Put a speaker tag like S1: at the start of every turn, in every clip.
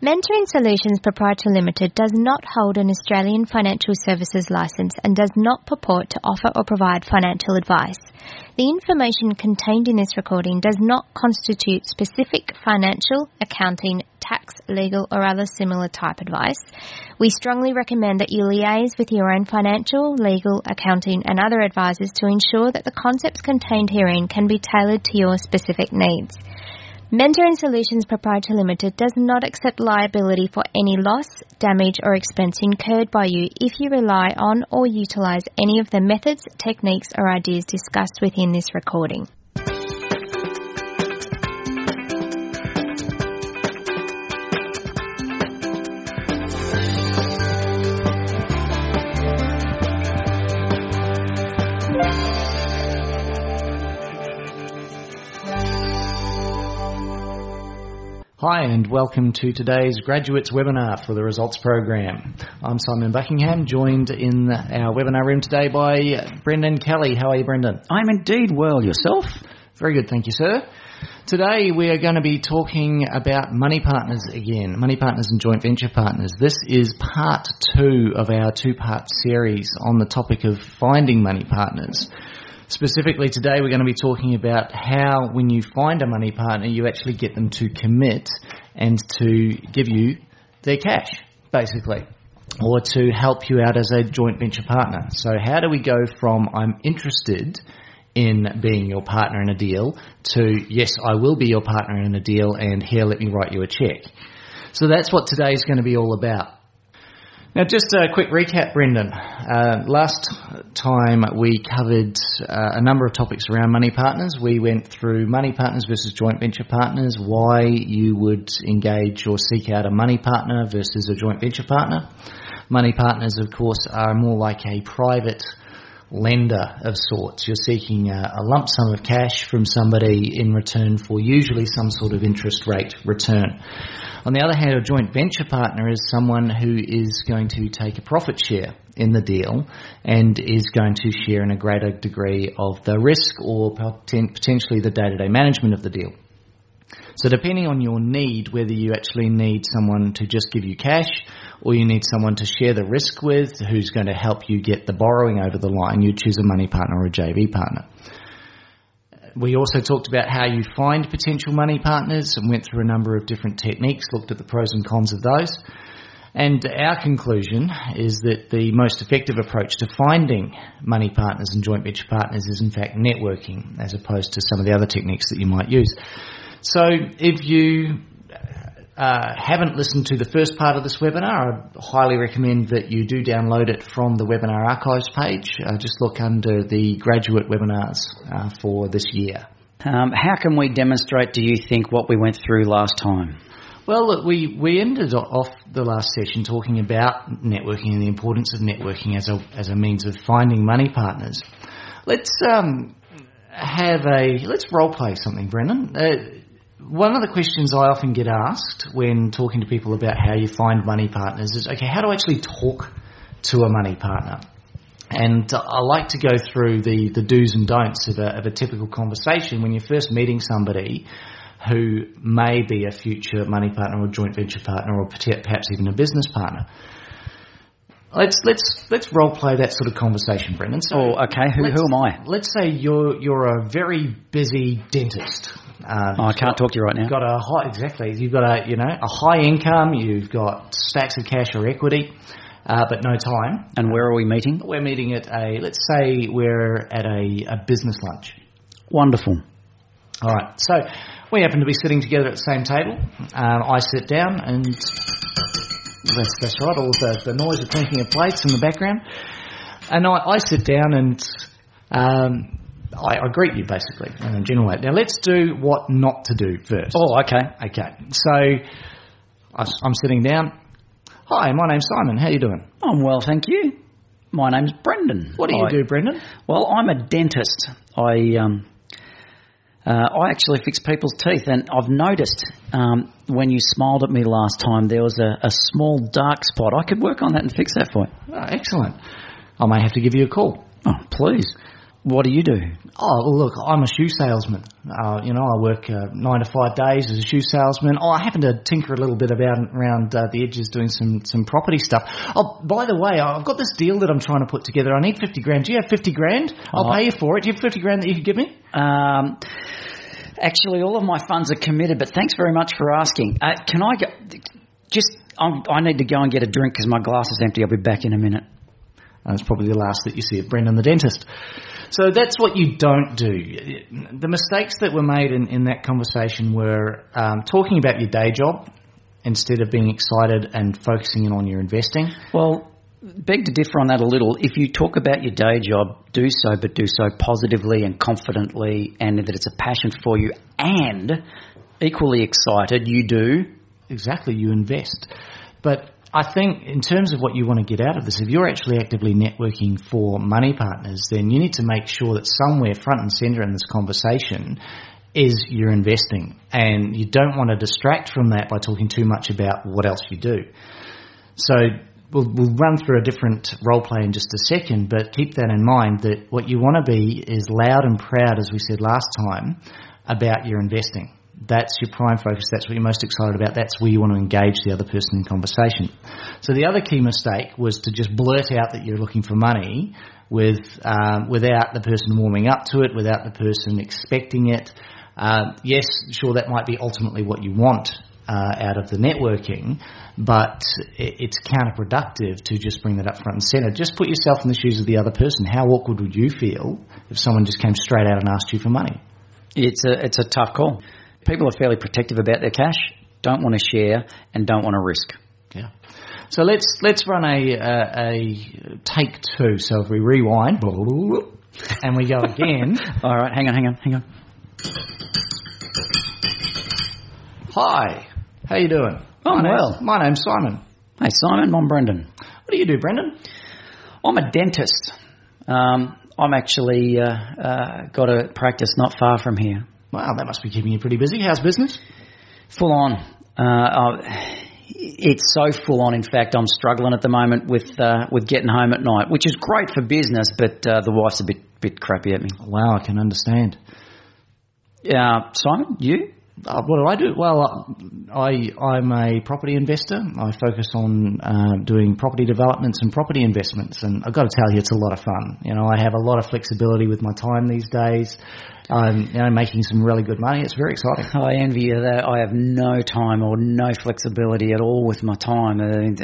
S1: Mentoring Solutions Proprietary Limited does not hold an Australian financial services licence and does not purport to offer or provide financial advice. The information contained in this recording does not constitute specific financial, accounting, tax, legal or other similar type advice. We strongly recommend that you liaise with your own financial, legal, accounting and other advisors to ensure that the concepts contained herein can be tailored to your specific needs. Mentoring Solutions Proprietary Limited does not accept liability for any loss, damage or expense incurred by you if you rely on or utilise any of the methods, techniques or ideas discussed within this recording.
S2: Hi and welcome to today's Graduates webinar for the Results Program. I'm Simon Buckingham, joined in our webinar room today by Brendan Kelly. How are you, Brendan?
S3: I'm indeed well. Yourself?
S2: Very good, thank you, sir. Today we are going to be talking about money partners again, money partners and joint venture partners. This is part 2 of our 2-part series on the topic of finding money partners. Specifically today we're going to be talking about how when you find a money partner you actually get them to commit and to give you their cash, basically, or to help you out as a joint venture partner. So how do we go from I'm interested in being your partner in a deal to yes, I will be your partner in a deal and here, let me write you a check. So that's what today is going to be all about. Now, just a quick recap, Brendan. Last time we covered a number of topics around money partners. We went through money partners versus joint venture partners, why you would engage or seek out a money partner versus a joint venture partner. Money partners, of course, are more like a private lender of sorts. You're seeking a lump sum of cash from somebody in return for usually some sort of interest rate return. On the other hand, a joint venture partner is someone who is going to take a profit share in the deal and is going to share in a greater degree of the risk or potentially the day-to-day management of the deal. So depending on your need, whether you actually need someone to just give you cash or you need someone to share the risk with who's going to help you get the borrowing over the line, you choose a money partner or a JV partner. We also talked about how you find potential money partners and went through a number of different techniques, looked at the pros and cons of those. And our conclusion is that the most effective approach to finding money partners and joint venture partners is in fact networking as opposed to some of the other techniques that you might use. So if you haven't listened to the first part of this webinar, I highly recommend that you do download it from the webinar archives page. Just look under the graduate webinars for this year.
S3: How can we demonstrate, do you think, what we went through last time?
S2: Well, look, we ended off the last session talking about networking and the importance of networking as a means of finding money partners. Let's role play something, Brendan. One of the questions I often get asked when talking to people about how you find money partners is, okay, how do I actually talk to a money partner? And I like to go through the do's and don'ts of a typical conversation when you're first meeting somebody who may be a future money partner or joint venture partner or perhaps even a business partner. Let's role play that sort of conversation, Brendan. So
S3: okay. Who am I?
S2: Let's say you're a very busy dentist.
S3: I can't talk to you right now.
S2: You've got a high income. You've got stacks of cash or equity, but no time.
S3: And where are we meeting?
S2: We're meeting at let's say we're at a business lunch.
S3: Wonderful.
S2: All right. So we happen to be sitting together at the same table. I sit down and that's right. All the noise of clinking of plates in the background, and I sit down and. I greet you, basically, in a general way. Now, let's do what not to do first.
S3: Oh, okay.
S2: Okay. So, I'm sitting down. Hi, my name's Simon. How you doing?
S3: I'm well, thank you. My name's Brendan.
S2: What do you do, Brendan?
S3: Well, I'm a dentist. I actually fix people's teeth, and I've noticed when you smiled at me last time, there was a small dark spot. I could work on that and fix that for you.
S2: Oh, excellent. I may have to give you a call.
S3: Oh, please. What do you do?
S2: Oh, well, look, I'm a shoe salesman. I work 9 to 5 days as a shoe salesman. I happen to tinker a little bit around the edges doing some property stuff. Oh, by the way, I've got this deal that I'm trying to put together. I need 50 grand. Do you have 50 grand? I'll pay you for it. Do you have 50 grand that you could give me?
S3: Actually, all of my funds are committed, but thanks very much for asking. Can I go? I need to go and get a drink because my glass is empty. I'll be back in a minute.
S2: That's probably the last that you see of Brendan the dentist. So that's what you don't do. The mistakes that were made in that conversation were talking about your day job instead of being excited and focusing in on your investing.
S3: Well, beg to differ on that a little. If you talk about your day job, do so, but do so positively and confidently, and that it's a passion for you, and equally excited, you do.
S2: Exactly, you invest. But I think in terms of what you want to get out of this, if you're actually actively networking for money partners, then you need to make sure that somewhere front and centre in this conversation is your investing. And you don't want to distract from that by talking too much about what else you do. So we'll run through a different role play in just a second, but keep that in mind that what you want to be is loud and proud, as we said last time, about your investing. That's your prime focus. That's what you're most excited about. That's where you want to engage the other person in conversation. So the other key mistake was to just blurt out that you're looking for money without the person warming up to it, without the person expecting it. Yes, sure, that might be ultimately what you want out of the networking, but it's counterproductive to just bring that up front and centre. Just put yourself in the shoes of the other person. How awkward would you feel if someone just came straight out and asked you for money?
S3: It's a tough call. People are fairly protective about their cash, don't want to share, and don't want to risk.
S2: Yeah. So let's run a take two. So if we rewind and we go again.
S3: All right, hang on.
S2: Hi, how you doing? My name's Simon.
S3: Hey, Simon, I'm Brendan.
S2: What do you do, Brendan?
S3: I'm a dentist. I'm actually got a practice not far from here.
S2: Wow, that must be keeping you pretty busy. How's business?
S3: Full on. It's so full on. In fact, I'm struggling at the moment with getting home at night, which is great for business, but the wife's a bit crappy at me.
S2: Wow, I can understand.
S3: Simon, you?
S2: What do? Well, I'm a property investor. I focus on doing property developments and property investments, and I've got to tell you, it's a lot of fun. I have a lot of flexibility with my time these days. I'm making some really good money. It's very exciting.
S3: I envy you that. I have no time or no flexibility at all with my time.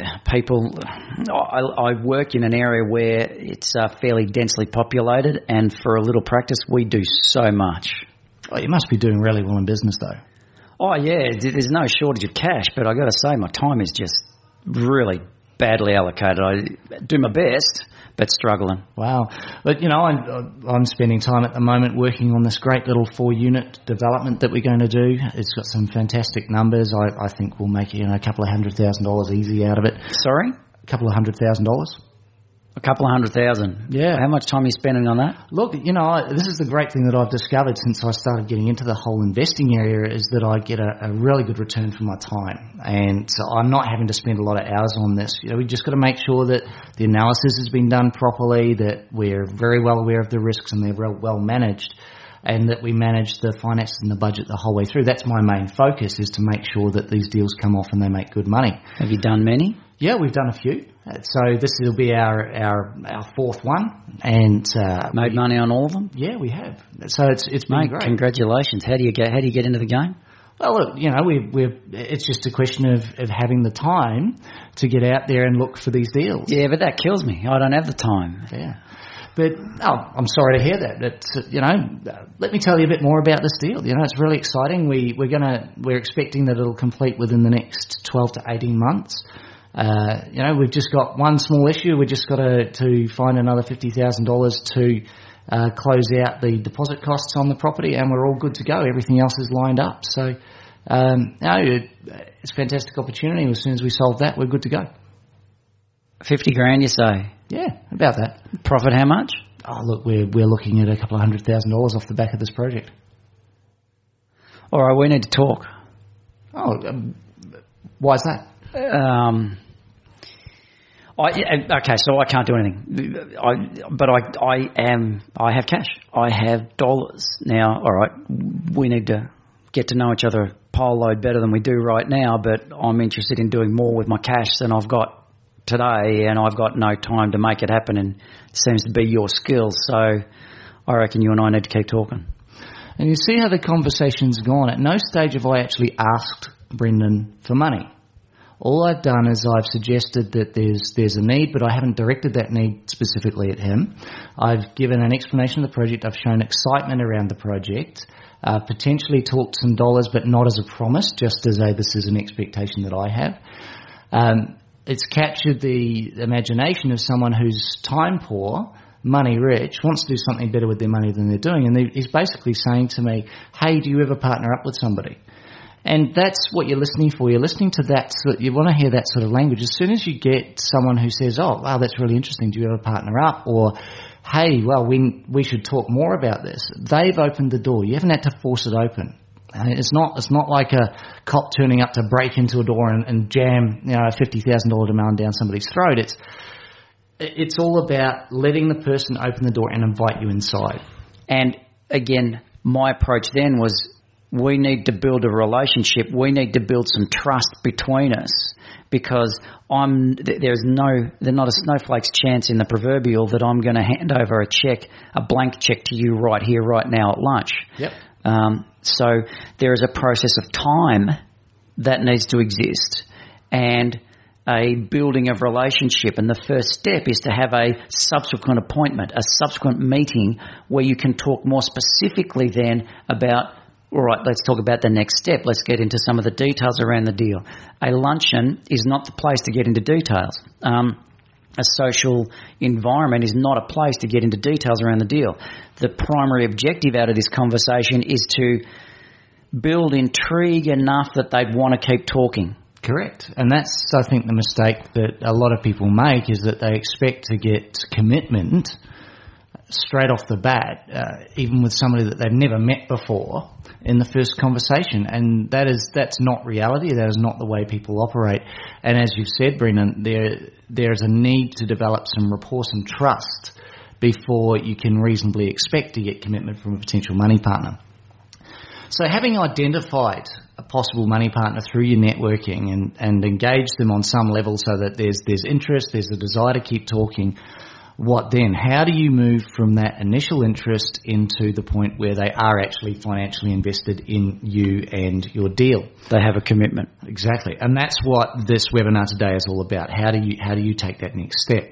S3: I work in an area where it's fairly densely populated, and for a little practice, we do so much.
S2: Oh, you must be doing really well in business, though.
S3: Oh, yeah. There's no shortage of cash, but I got to say, my time is just really badly allocated. I do my best, but struggling.
S2: Wow. But, I'm spending time at the moment working on this great little 4-unit development that we're going to do. It's got some fantastic numbers. I think we'll make a couple of $100,000 easy out of it.
S3: Sorry?
S2: A couple of $100,000.
S3: A couple of $100,000.
S2: Yeah.
S3: How much time are you spending on that?
S2: Look, this is the great thing that I've discovered since I started getting into the whole investing area is that I get a really good return for my time. And so I'm not having to spend a lot of hours on this. We just got to make sure that the analysis has been done properly, that we're very well aware of the risks and they're well managed, and that we manage the finances and the budget the whole way through. That's my main focus, is to make sure that these deals come off and they make good money.
S3: Have you done many?
S2: Yeah, we've done a few. So this will be our fourth one, and
S3: made money on all of them.
S2: Yeah, we have. So it's been great.
S3: Congratulations! How do you get into the game?
S2: Well, look, it's just a question of having the time to get out there and look for these deals.
S3: Yeah, but that kills me. I don't have the time.
S2: Yeah. But I'm sorry to hear that. Let me tell you a bit more about this deal. It's really exciting. We're expecting that it'll complete within the next 12 to 18 months. We've just got one small issue. We've just got to find another $50,000 to close out the deposit costs on the property, and we're all good to go. Everything else is lined up. So, it's a fantastic opportunity. As soon as we solve that, we're good to go.
S3: 50 grand, you say?
S2: Yeah, about that.
S3: Profit how much?
S2: Oh, look, we're looking at a couple of $100,000 off the back of this project.
S3: All right, we need to talk.
S2: Oh, why is that?
S3: Okay, so I can't do anything. I have cash. I have dollars. Now, all right, we need to get to know each other a pile load better than we do right now, but I'm interested in doing more with my cash than I've got today, and I've got no time to make it happen, and it seems to be your skill. So I reckon you and I need to keep talking.
S2: And you see how the conversation's gone. At no stage have I actually asked Brendan for money. All I've done is I've suggested that there's a need, but I haven't directed that need specifically at him. I've given an explanation of the project. I've shown excitement around the project, potentially talked some dollars, but not as a promise, just as this is an expectation that I have. It's captured the imagination of someone who's time poor, money rich, wants to do something better with their money than they're doing. And he's basically saying to me, hey, do you ever partner up with somebody? And that's what you're listening for. You're listening to that. You want to hear that sort of language. As soon as you get someone who says, oh, wow, that's really interesting. Do you ever partner up? Or, hey, well, we should talk more about this. They've opened the door. You haven't had to force it open. And it's not like a cop turning up to break into a door and jam, a $50,000 demand down somebody's throat. It's all about letting the person open the door and invite you inside.
S3: And again, my approach then was, we need to build a relationship. We need to build some trust between us, because there's not a snowflake's chance in the proverbial that I'm going to hand over a blank check to you right here, right now at lunch.
S2: Yep.
S3: So there is a process of time that needs to exist, and a building of relationship. And the first step is to have a subsequent appointment, a subsequent meeting where you can talk more specifically then about, all right, let's talk about the next step. Let's get into some of the details around the deal. A luncheon is not the place to get into details. A social environment is not a place to get into details around the deal. The primary objective out of this conversation is to build intrigue enough that they'd want to keep talking.
S2: Correct. And that's, I think, the mistake that a lot of people make, is that they expect to get commitment straight off the bat, even with somebody that they've never met before, in the first conversation. And that's not reality. That is not the way people operate. And as you've said, Brendan, there's a need to develop some rapport, some trust, before you can reasonably expect to get commitment from a potential money partner. So having identified a possible money partner through your networking and engaged them on some level so that there's interest, there's a desire to keep talking, what then? How do you move from that initial interest into the point where they are actually financially invested in you and your deal?
S3: They have a commitment.
S2: Exactly. And that's what this webinar today is all about. How do you take that next step?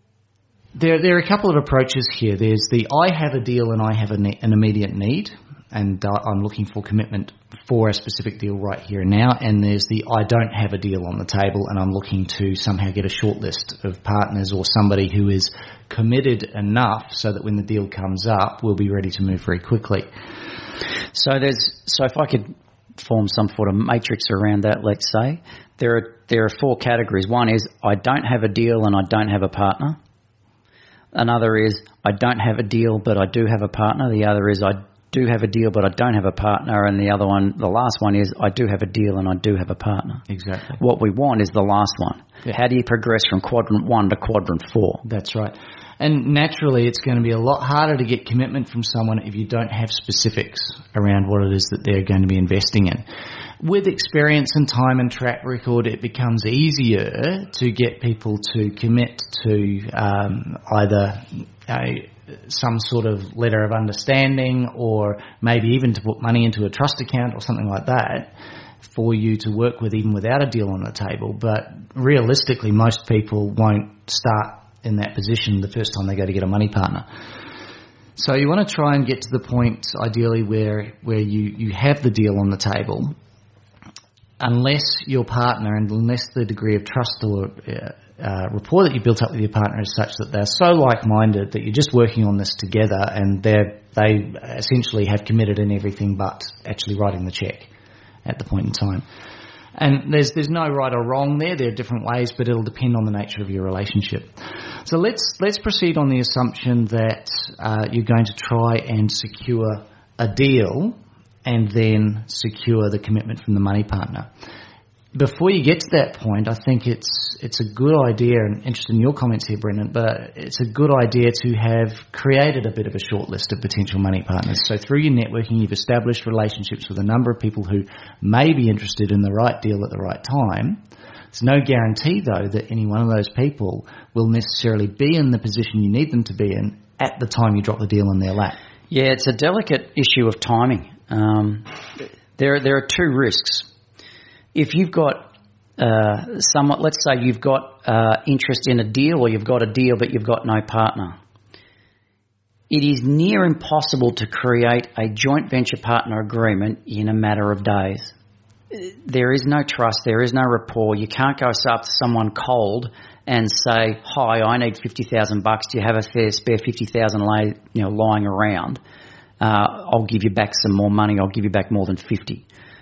S2: There are a couple of approaches here. There's the I have a deal and I have an immediate need, and I'm looking for commitment for a specific deal right here and now. And there's the I don't have a deal on the table and I'm looking to somehow get a short list of partners or somebody who is committed enough so that when the deal comes up, we'll be ready to move very quickly.
S3: So if I could form some sort of matrix around that, let's say, there are four categories. One is I don't have a deal and I don't have a partner. Another is I don't have a deal but I do have a partner. The other is I do have a deal but I don't have a partner. And the last one is I do have a deal and I do have a partner.
S2: Exactly.
S3: What we want is the last one. Yeah. How do you progress from quadrant 1 to quadrant 4?
S2: That's right. And naturally it's going to be a lot harder to get commitment from someone if you don't have specifics around what it is that they're going to be investing in. With experience and time and track record, it becomes easier to get people to commit to either some sort of letter of understanding, or maybe even to put money into a trust account or something like that for you to work with, even without a deal on the table. But realistically, most people won't start in that position the first time they go to get a money partner. So you want to try and get to the point, ideally, where you have the deal on the table, unless your partner and unless the degree of trust or rapport that you built up with your partner is such that they're so like-minded that you're just working on this together, and they essentially have committed in everything but actually writing the check at the point in time. And there's no right or wrong there. There are different ways, but it'll depend on the nature of your relationship. So let's proceed on the assumption that you're going to try and secure a deal and then secure the commitment from the money partner. before you get to that point, I think it's a good idea, and interested in your comments here, Brendan, but it's a good idea to have created a bit of a short list of potential money partners. So through your networking, you've established relationships with a number of people who may be interested in the right deal at the right time. There's no guarantee, though, that any one of those people will necessarily be in the position you need them to be in at the time you drop the deal in their lap.
S3: Yeah, it's a delicate issue of timing. There are two risks. If you've got let's say you've got interest in a deal, or you've got a deal but you've got no partner, it is near impossible to create a joint venture partner agreement in a matter of days. There is no trust, there is no rapport. You can't go up to someone cold and say, "Hi, I need $50,000. Do you have a spare $50,000 lying around? I'll give you back some more money. I'll give you back more than 50."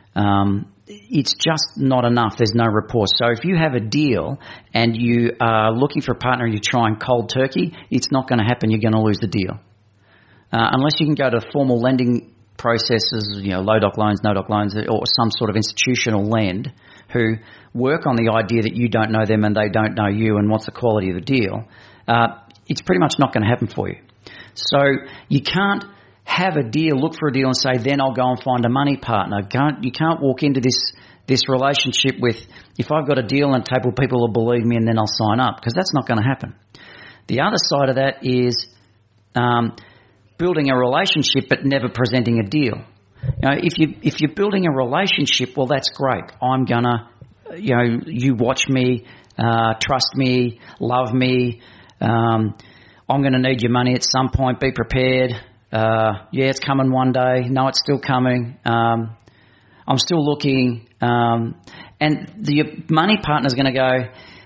S3: It's just not enough. There's no rapport. So if you have a deal and you are looking for a partner and you're trying cold turkey, it's not going to happen. You're going to lose the deal. Unless you can go to formal lending processes, low doc loans, no doc loans, or some sort of institutional lend, who work on the idea that you don't know them and they don't know you and what's the quality of the deal, it's pretty much not going to happen for you. So you can't have a deal, look for a deal and say, then I'll go and find a money partner. You can't walk into this relationship with, if I've got a deal on the table, people will believe me and then I'll sign up, because that's not going to happen. The other side of that is building a relationship but never presenting a deal. If you're building a relationship, well, that's great. I'm gonna, you watch me, trust me, love me. I'm going to need your money at some point. Be prepared. It's coming one day. No, it's still coming. I'm still looking. And the money partner's going to go,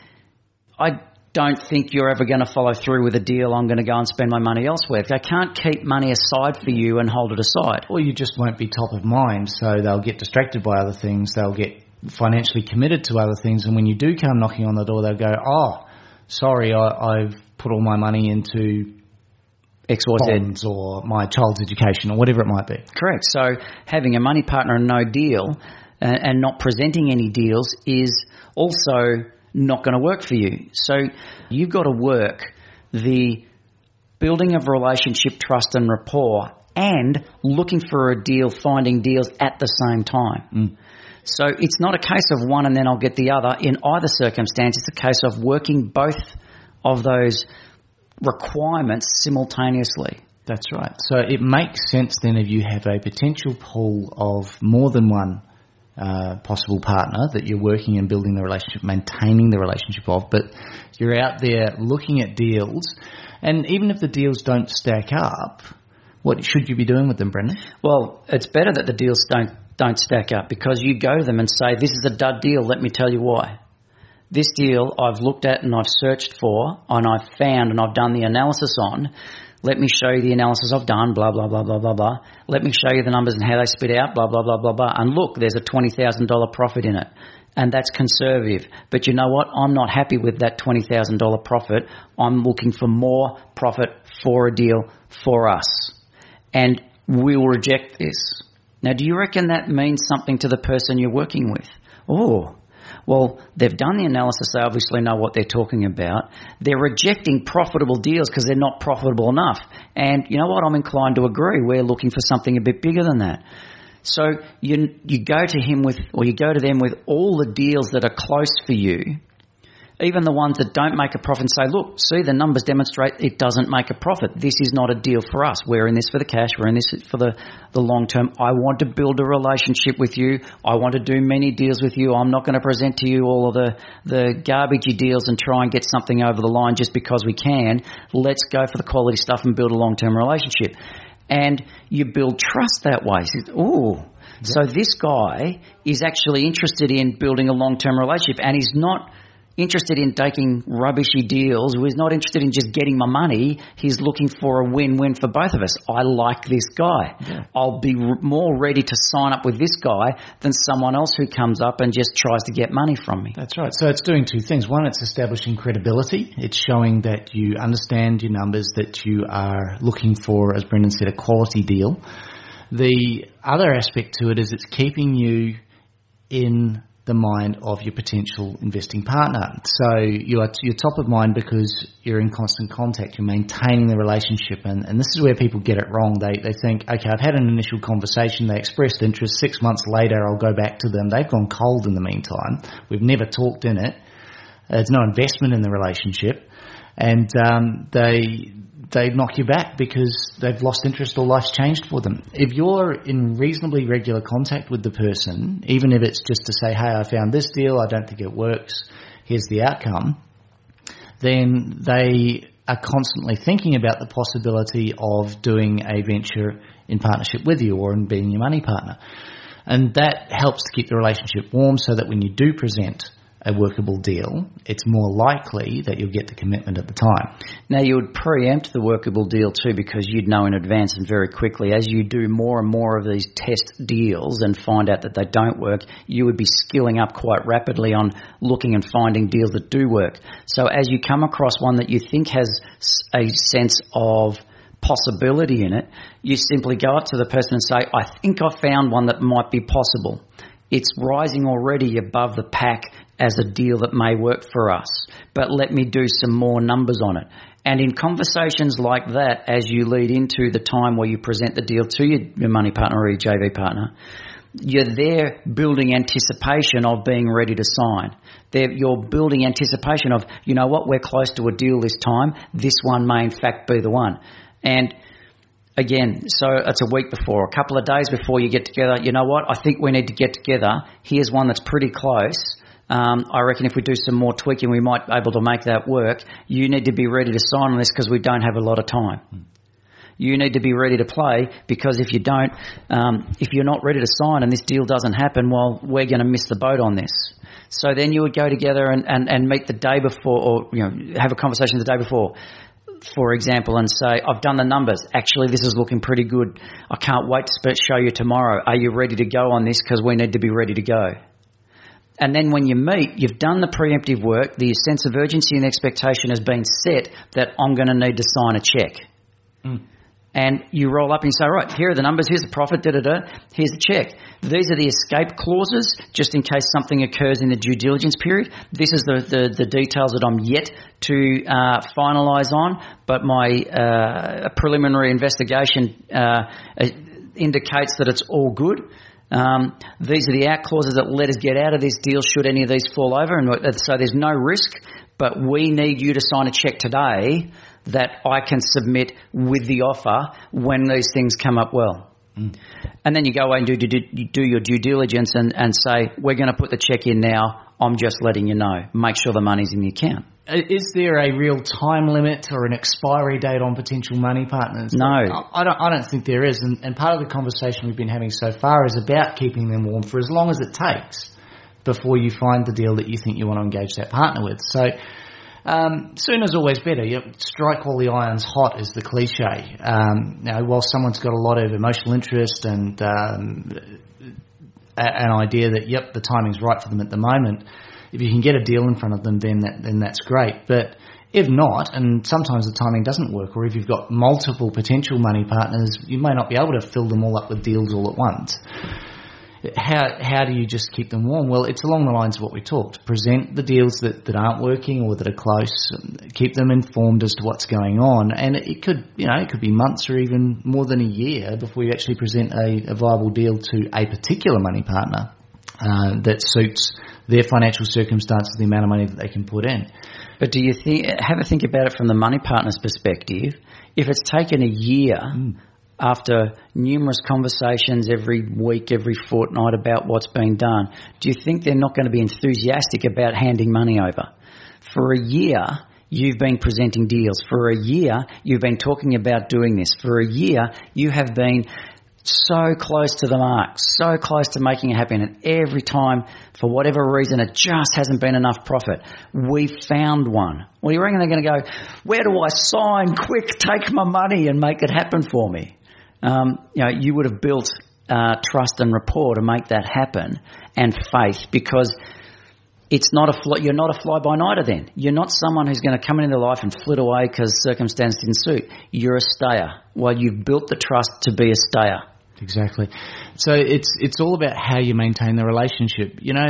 S3: I don't think you're ever going to follow through with a deal. I'm going to go and spend my money elsewhere. They can't keep money aside for you and hold it aside.
S2: Or you just won't be top of mind, so they'll get distracted by other things. They'll get financially committed to other things, and when you do come knocking on the door, they'll go, "Oh, sorry, I've put all my money into XYZ bonds or my child's education," or whatever it might be.
S3: Correct. So having a money partner and no deal and not presenting any deals is also not going to work for you. So you've got to work the building of relationship, trust and rapport, and looking for a deal, finding deals at the same time. So it's not a case of one and then I'll get the other. In either circumstance, it's a case of working both of those requirements simultaneously.
S2: That's right. So it makes sense then, if you have a potential pool of more than one possible partner that you're working and building the relationship, maintaining the relationship of, but you're out there looking at deals, and even if the deals don't stack up, what should you be doing with them, Brendan?
S3: Well, it's better that the deals don't stack up, because you go to them and say, "This is a dud deal, let me tell you why. This deal I've looked at and I've searched for and I've found and I've done the analysis on. Let me show you the analysis I've done, blah, blah, blah, blah, blah, blah. Let me show you the numbers and how they spit out, blah, blah, blah, blah, blah. And look, there's a $20,000 profit in it. And that's conservative. But you know what? I'm not happy with that $20,000 profit. I'm looking for more profit for a deal for us. And we'll reject this." Now, do you reckon that means something to the person you're working with? Oh, well, they've done the analysis. They obviously know what they're talking about. They're rejecting profitable deals because they're not profitable enough. And you know what? I'm inclined to agree. We're looking for something a bit bigger than that. So you go to him with, or you go to them with all the deals that are close for you, even the ones that don't make a profit, and say, "Look, see, the numbers demonstrate it doesn't make a profit. This is not a deal for us. We're in this for the cash. We're in this for the long term. I want to build a relationship with you. I want to do many deals with you. I'm not going to present to you all of the garbagey deals and try and get something over the line just because we can. Let's go for the quality stuff and build a long-term relationship." And you build trust that way. So this guy is actually interested in building a long-term relationship, and he's not interested in taking rubbishy deals. He's not interested in just getting my money. He's looking for a win-win for both of us. I like this guy. Yeah. I'll be more ready to sign up with this guy than someone else who comes up and just tries to get money from me.
S2: That's right. So it's doing two things. One, it's establishing credibility. It's showing that you understand your numbers, that you are looking for, as Brendan said, a quality deal. The other aspect to it is it's keeping you in the mind of your potential investing partner. So you're top of mind because you're in constant contact, you're maintaining the relationship, and this is where people get it wrong. They think, okay, I've had an initial conversation, they expressed interest, 6 months later I'll go back to them. They've gone cold in the meantime. We've never talked in it. There's no investment in the relationship, and they knock you back because they've lost interest or life's changed for them. If you're in reasonably regular contact with the person, even if it's just to say, hey, I found this deal, I don't think it works, here's the outcome, then they are constantly thinking about the possibility of doing a venture in partnership with you or in being your money partner. And that helps to keep the relationship warm so that when you do present a workable deal, it's more likely that you'll get the commitment at the time.
S3: Now, you would preempt the workable deal too, because you'd know in advance and very quickly. As you do more and more of these test deals and find out that they don't work, you would be skilling up quite rapidly on looking and finding deals that do work. So as you come across one that you think has a sense of possibility in it, you simply go up to the person and say, I think I found one that might be possible. It's rising already above the pack as a deal that may work for us, but let me do some more numbers on it. And in conversations like that, as you lead into the time where you present the deal to your money partner or your JV partner, you're there building anticipation of being ready to sign. You're building anticipation of, you know what, we're close to a deal this time. This one may in fact be the one. And again, so it's a week before, a couple of days before you get together, you know what, I think we need to get together. Here's one that's pretty close. I reckon if we do some more tweaking, we might be able to make that work. You need to be ready to sign on this because we don't have a lot of time. You need to be ready to play because if you don't, if you're not ready to sign and this deal doesn't happen, well, we're going to miss the boat on this. So then you would go together and meet the day before, or have a conversation the day before, for example, and say, I've done the numbers. Actually, this is looking pretty good. I can't wait to show you tomorrow. Are you ready to go on this? Because we need to be ready to go. And then when you meet, you've done the preemptive work, the sense of urgency and expectation has been set that I'm going to need to sign a check. And you roll up and you say, right, here are the numbers, here's the profit, here's the check. These are the escape clauses, just in case something occurs in the due diligence period. This is the details that I'm yet to finalise on, but my preliminary investigation indicates that it's all good. These are the out clauses that let us get out of this deal should any of these fall over, and so there's no risk, but we need you to sign a check today that I can submit with the offer when these things come up well. And then you go away and do your due diligence and say, we're going to put the check in now, I'm just letting you know. Make sure the money's in the account.
S2: Is there a real time limit or an expiry date on potential money partners?
S3: No.
S2: I don't think there is. And part of the conversation we've been having so far is about keeping them warm for as long as it takes before you find the deal that you think you want to engage that partner with. So sooner's always better. Strike while the iron's hot is the cliche. While someone's got a lot of emotional interest and an idea that, yep, the timing's right for them at the moment, if you can get a deal in front of them, then that's great. But if not, and sometimes the timing doesn't work, or if you've got multiple potential money partners, you may not be able to fill them all up with deals all at once. How do you just keep them warm? Well, it's along the lines of what we talked. Present the deals that aren't working or that are close. Keep them informed as to what's going on. And it could be months or even more than a year before you actually present a viable deal to a particular money partner that suits their financial circumstances, the amount of money that they can put in.
S3: But do you have a think about it from the money partner's perspective? If it's taken a year after numerous conversations every week, every fortnight about what's being done, do you think they're not going to be enthusiastic about handing money over? For a year, you've been presenting deals. For a year, you've been talking about doing this. For a year, you have been so close to the mark, so close to making it happen, and every time, for whatever reason, it just hasn't been enough profit. We found one. Well, you reckon they're going to go, where do I sign? Quick, take my money and make it happen for me. You would have built trust and rapport to make that happen, and faith, because it's not you're not a fly-by-nighter then. You're not someone who's going to come into life and flit away because circumstance didn't suit. You're a stayer. Well, you've built the trust to be a stayer.
S2: Exactly. So it's all about how you maintain the relationship. You know,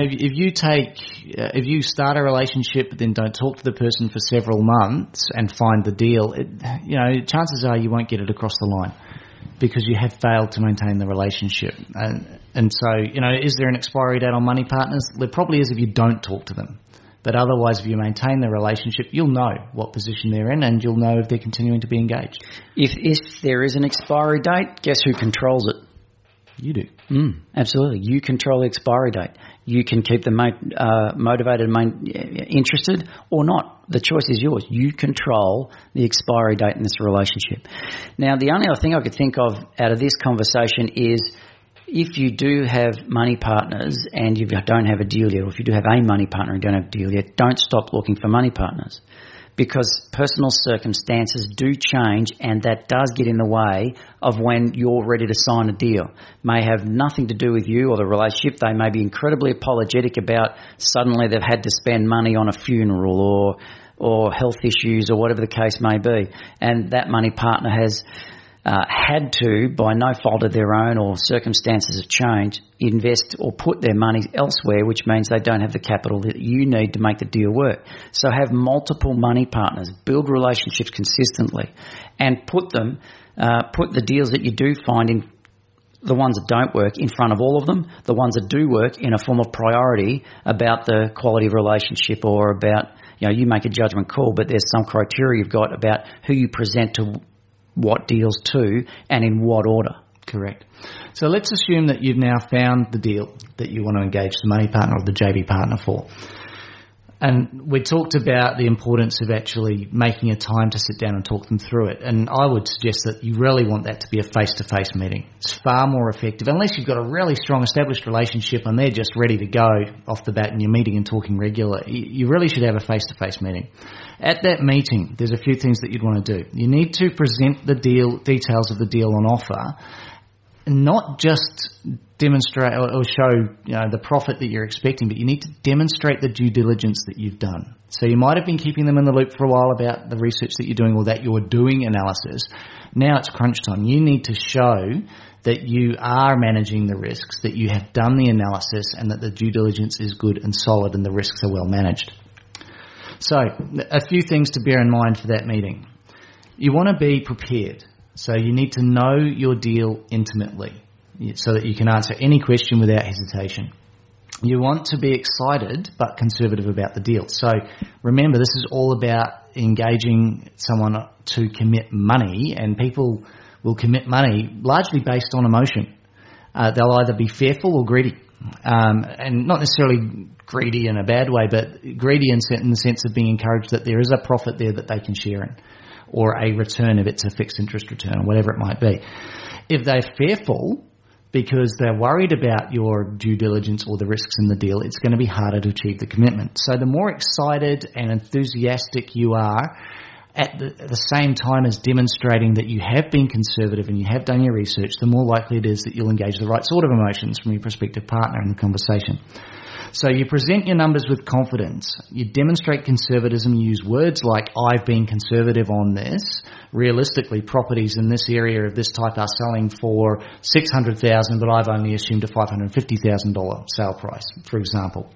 S2: if you start a relationship but then don't talk to the person for several months and find the deal, chances are you won't get it across the line because you have failed to maintain the relationship. And so, is there an expiry date on money partners? There probably is if you don't talk to them. But otherwise, if you maintain the relationship, you'll know what position they're in and you'll know if they're continuing to be engaged.
S3: If there is an expiry date, guess who controls it?
S2: You do.
S3: Absolutely. You control the expiry date. You can keep them motivated, interested or not. The choice is yours. You control the expiry date in this relationship. Now, the only other thing I could think of out of this conversation is if you do have money partners and you don't have a deal yet, or if you do have a money partner and don't have a deal yet, don't stop looking for money partners because personal circumstances do change and that does get in the way of when you're ready to sign a deal. May have nothing to do with you or the relationship. They may be incredibly apologetic about suddenly they've had to spend money on a funeral or health issues or whatever the case may be, and that money partner has had to, by no fault of their own or circumstances have changed, invest or put their money elsewhere, which means they don't have the capital that you need to make the deal work. So have multiple money partners, build relationships consistently, and put the deals that you do find in the ones that don't work in front of all of them, the ones that do work in a form of priority about the quality of relationship or about, you make a judgment call, but there's some criteria you've got about who you present to what deals to and in what order.
S2: Correct. So let's assume that you've now found the deal that you want to engage the money partner or the JV partner for. And we talked about the importance of actually making a time to sit down and talk them through it. And I would suggest that you really want that to be a face-to-face meeting. It's far more effective, unless you've got a really strong established relationship and they're just ready to go off the bat and you're meeting and talking regularly. You really should have a face-to-face meeting. At that meeting, there's a few things that you'd want to do. You need to present the details of the deal on offer, not just demonstrate or show the profit that you're expecting, but you need to demonstrate the due diligence that you've done. So you might have been keeping them in the loop for a while about the research that you're doing or that you're doing analysis. Now it's crunch time. You need to show that you are managing the risks, that you have done the analysis and that the due diligence is good and solid and the risks are well managed. So a few things to bear in mind for that meeting. You want to be prepared. So you need to know your deal intimately so that you can answer any question without hesitation. You want to be excited but conservative about the deal. So remember, this is all about engaging someone to commit money, and people will commit money largely based on emotion. They'll either be fearful or greedy. And not necessarily greedy in a bad way, but greedy in the sense of being encouraged that there is a profit there that they can share in, or a return if it's a fixed interest return or whatever it might be. If they're fearful because they're worried about your due diligence or the risks in the deal, it's going to be harder to achieve the commitment. So the more excited and enthusiastic you are at the same time as demonstrating that you have been conservative and you have done your research, the more likely it is that you'll engage the right sort of emotions from your prospective partner in the conversation. So you present your numbers with confidence. You demonstrate conservatism. You use words like, I've been conservative on this. Realistically, properties in this area of this type are selling for $600,000, but I've only assumed a $550,000 sale price, for example.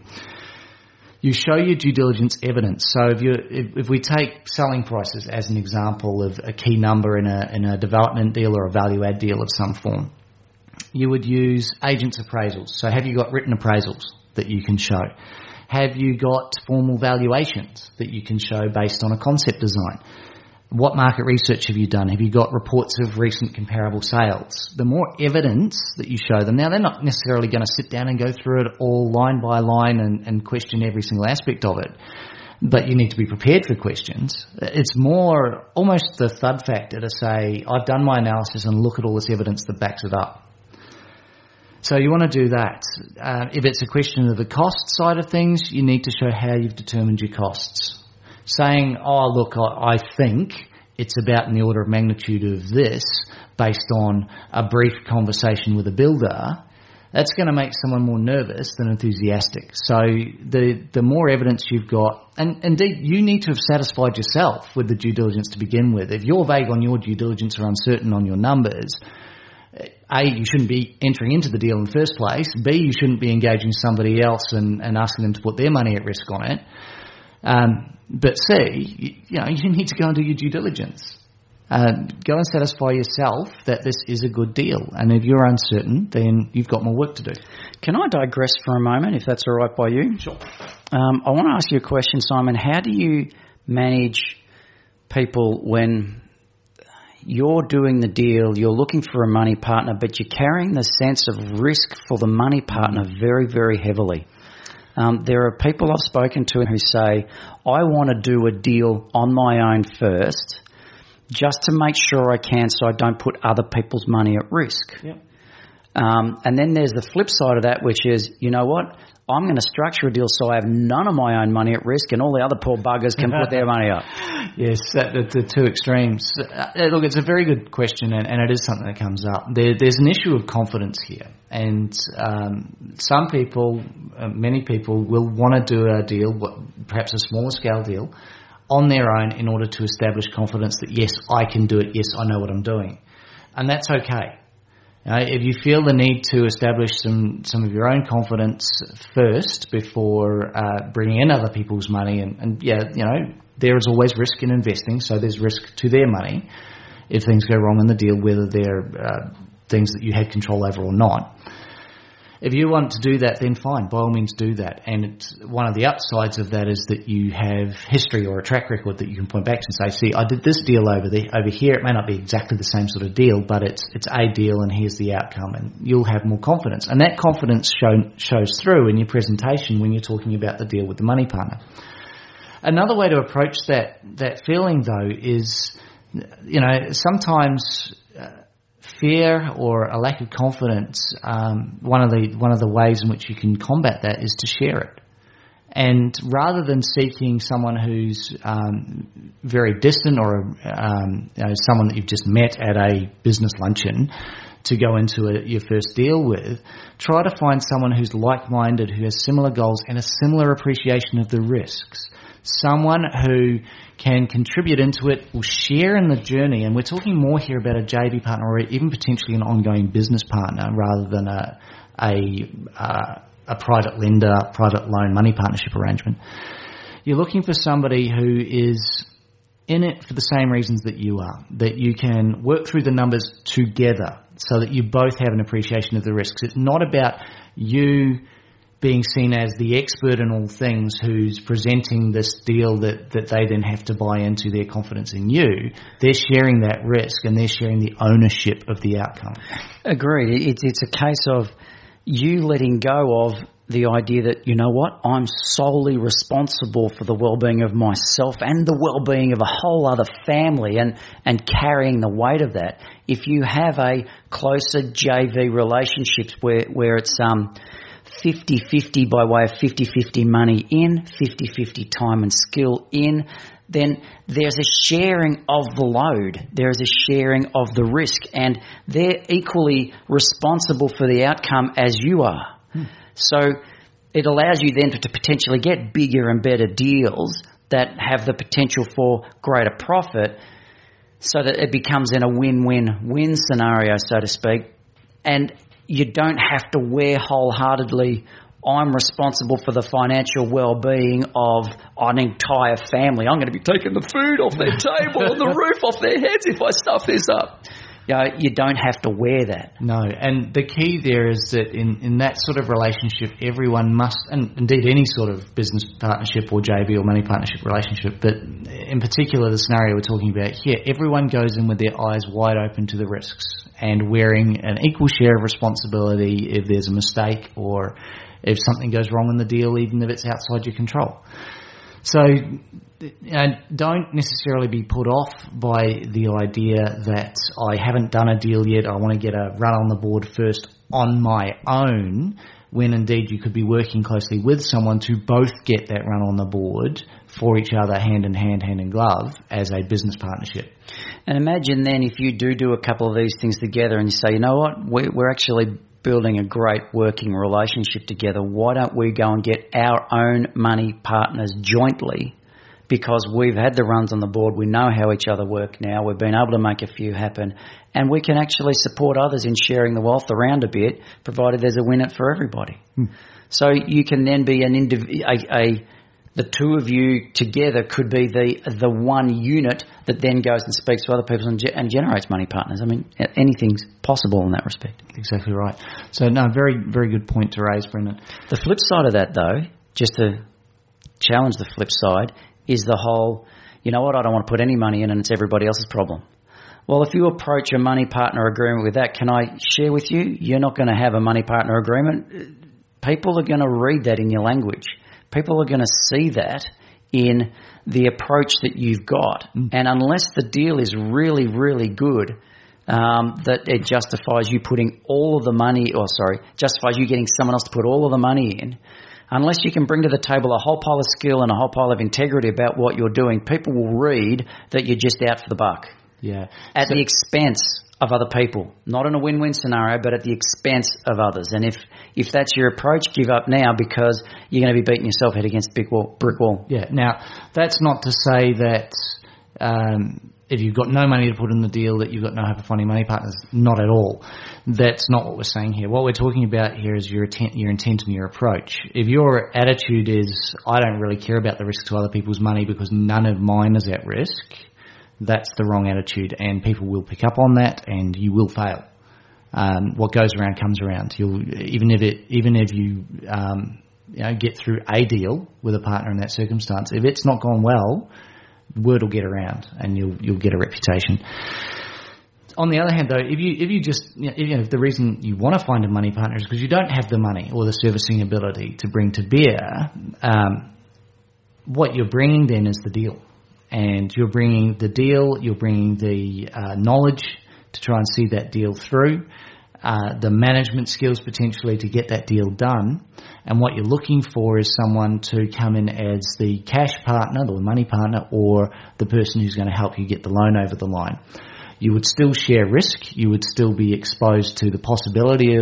S2: You show your due diligence evidence. So if we take selling prices as an example of a key number in a development deal or a value add deal of some form, you would use agents' appraisals. So have you got written appraisals that you can show? Have you got formal valuations that you can show based on a concept design? What market research have you done? Have you got reports of recent comparable sales? The more evidence that you show them, now they're not necessarily going to sit down and go through it all line by line and question every single aspect of it, but you need to be prepared for questions. It's more almost the thud factor to say, I've done my analysis and look at all this evidence that backs it up. So you want to do that. If it's a question of the cost side of things, you need to show how you've determined your costs. Saying, oh, look, I think it's about in the order of magnitude of this based on a brief conversation with a builder, that's going to make someone more nervous than enthusiastic. So the more evidence you've got, and indeed you need to have satisfied yourself with the due diligence to begin with. If you're vague on your due diligence or uncertain on your numbers, A, you shouldn't be entering into the deal in the first place. B, you shouldn't be engaging somebody else and asking them to put their money at risk on it. But C, you need to go and do your due diligence. Go and satisfy yourself that this is a good deal. And if you're uncertain, then you've got more work to do.
S3: Can I digress for a moment, if that's all right by you?
S2: Sure.
S3: I want to ask you a question, Simon. How do you manage people when you're doing the deal, you're looking for a money partner, but you're carrying the sense of risk for the money partner very, very heavily? There are people I've spoken to who say, I want to do a deal on my own first, just to make sure I can so I don't put other people's money at risk.
S2: Yep.
S3: And then there's the flip side of that, which is, you know what, I'm going to structure a deal so I have none of my own money at risk and all the other poor buggers can put their money up.
S2: Yes, the two extremes. Look, it's a very good question, and it is something that comes up. There's an issue of confidence here, and some people, many people, will want to do a deal, perhaps a smaller scale deal, on their own in order to establish confidence that, yes, I can do it, yes, I know what I'm doing. And that's okay. If you feel the need to establish some of your own confidence first before bringing in other people's money, and there is always risk in investing, so there's risk to their money if things go wrong in the deal, whether they're things that you had control over or not. If you want to do that, then fine, by all means do that. And one of the upsides of that is that you have history or a track record that you can point back to and say, see, I did this deal over here. It may not be exactly the same sort of deal, but it's a deal and here's the outcome, and you'll have more confidence. And that confidence shows through in your presentation when you're talking about the deal with the money partner. Another way to approach that feeling, though, is, sometimes fear or a lack of confidence, one of the ways in which you can combat that is to share it. And rather than seeking someone who's very distant or someone that you've just met at a business luncheon to go into your first deal with, try to find someone who's like-minded, who has similar goals and a similar appreciation of the risks. Someone who can contribute into it, will share in the journey, and we're talking more here about a JV partner or even potentially an ongoing business partner rather than a private lender, private loan money partnership arrangement. You're looking for somebody who is in it for the same reasons that you are, that you can work through the numbers together so that you both have an appreciation of the risks. It's not about you being seen as the expert in all things who's presenting this deal that they then have to buy into, their confidence in you. They're sharing that risk and they're sharing the ownership of the outcome.
S3: Agreed. It's a case of you letting go of the idea that, you know what, I'm solely responsible for the well-being of myself and the well-being of a whole other family and carrying the weight of that. If you have a closer JV relationships where it's 50-50 by way of 50-50 money in, 50-50 time and skill in, then there's a sharing of the load. There is a sharing of the risk, and they're equally responsible for the outcome as you are. So it allows you then to potentially get bigger and better deals that have the potential for greater profit, so that it becomes in a win-win-win scenario, so to speak, and you don't have to wear wholeheartedly, I'm responsible for the financial well-being of an entire family. I'm going to be taking the food off their table and the roof off their heads if I stuff this up. You don't have to wear that.
S2: No, and the key there is that in that sort of relationship, everyone must, and indeed any sort of business partnership or JV or money partnership relationship, but in particular the scenario we're talking about here, everyone goes in with their eyes wide open to the risks and wearing an equal share of responsibility if there's a mistake or if something goes wrong in the deal, even if it's outside your control. So don't necessarily be put off by the idea that I haven't done a deal yet, I want to get a run on the board first on my own, when indeed you could be working closely with someone to both get that run on the board for each other, hand in hand, hand in glove, as a business partnership.
S3: And imagine then if you do a couple of these things together and you say, you know what, we're actually building a great working relationship together. Why don't we go and get our own money partners jointly? because we've had the runs on the board. We know how each other work now. We've been able to make a few happen, and we can actually support others in sharing the wealth around a bit, provided there's a winner for everybody. So you can then be the two of you together could be the one unit that then goes and speaks to other people and generates money partners. I mean, anything's possible in that respect.
S2: Exactly right. So, no, very, very good point to raise, Brendan.
S3: The flip side of that, though, just to challenge the flip side, is the whole, you know what, I don't want to put any money in and it's everybody else's problem. Well, if you approach a money partner agreement with that, can I share with you, you're not going to have a money partner agreement. People are going to read that in your language. People are going to see that in the approach that you've got. And unless the deal is really, really good, that it justifies you putting all of the money, justifies you getting someone else to put all of the money in, unless you can bring to the table a whole pile of skill and a whole pile of integrity about what you're doing, people will read that you're just out for the buck.
S2: Yeah.
S3: At the expense of other people. Not in a win-win scenario, but at the expense of others. And if that's your approach, give up now, because you're going to be beating yourself head against a brick wall.
S2: Yeah. Now, that's not to say that if you've got no money to put in the deal that you've got no hope of finding money partners. Not at all. That's not what we're saying here. What we're talking about here is your intent and your approach. If your attitude is, I don't really care about the risk to other people's money because none of mine is at risk, that's the wrong attitude, and people will pick up on that, and you will fail. What goes around comes around. Even if you get through a deal with a partner in that circumstance, if it's not gone well, word will get around, and you'll get a reputation. On the other hand, though, if the reason you want to find a money partner is because you don't have the money or the servicing ability to bring to bear, what you're bringing then is the deal. And you're bringing the deal, you're bringing the knowledge to try and see that deal through, the management skills potentially to get that deal done. And what you're looking for is someone to come in as the cash partner, the money partner, or the person who's going to help you get the loan over the line. You would still share risk. You would still be exposed to the possibility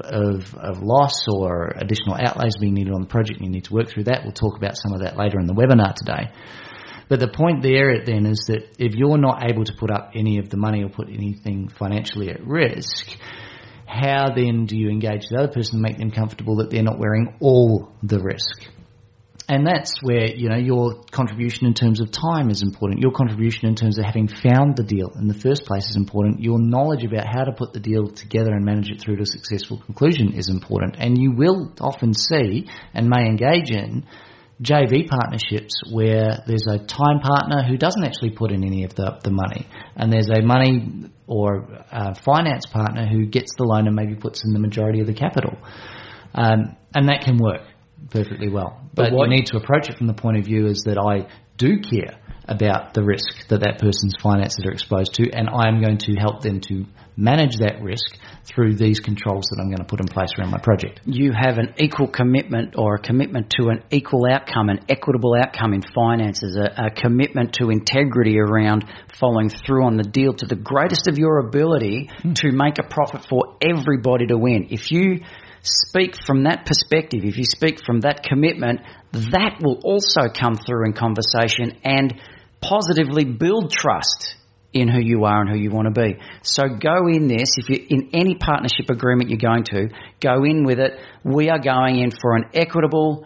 S2: of loss or additional outlays being needed on the project. You need to work through that. We'll talk about some of that later in the webinar today. But the point there then is that if you're not able to put up any of the money or put anything financially at risk, how then do you engage the other person and make them comfortable that they're not wearing all the risk? And that's where, your contribution in terms of time is important. Your contribution in terms of having found the deal in the first place is important. Your knowledge about how to put the deal together and manage it through to a successful conclusion is important. And you will often see and may engage in JV partnerships where there's a time partner who doesn't actually put in any of the money, and there's a money or a finance partner who gets the loan and maybe puts in the majority of the capital. And that can work perfectly well. But you need to approach it from the point of view is that I do care about the risk that person's finances are exposed to, and I am going to help them to manage that risk through these controls that I'm going to put in place around my project.
S3: You have an equal commitment or a commitment to an equal outcome, an equitable outcome in finances, a commitment to integrity around following through on the deal to the greatest of your ability to make a profit for everybody to win. If you speak from that perspective, if you speak from that commitment, that will also come through in conversation and positively build trust in who you are and who you want to be. So go in this, if you're in any partnership agreement you're going to, go in with it. We are going in for an equitable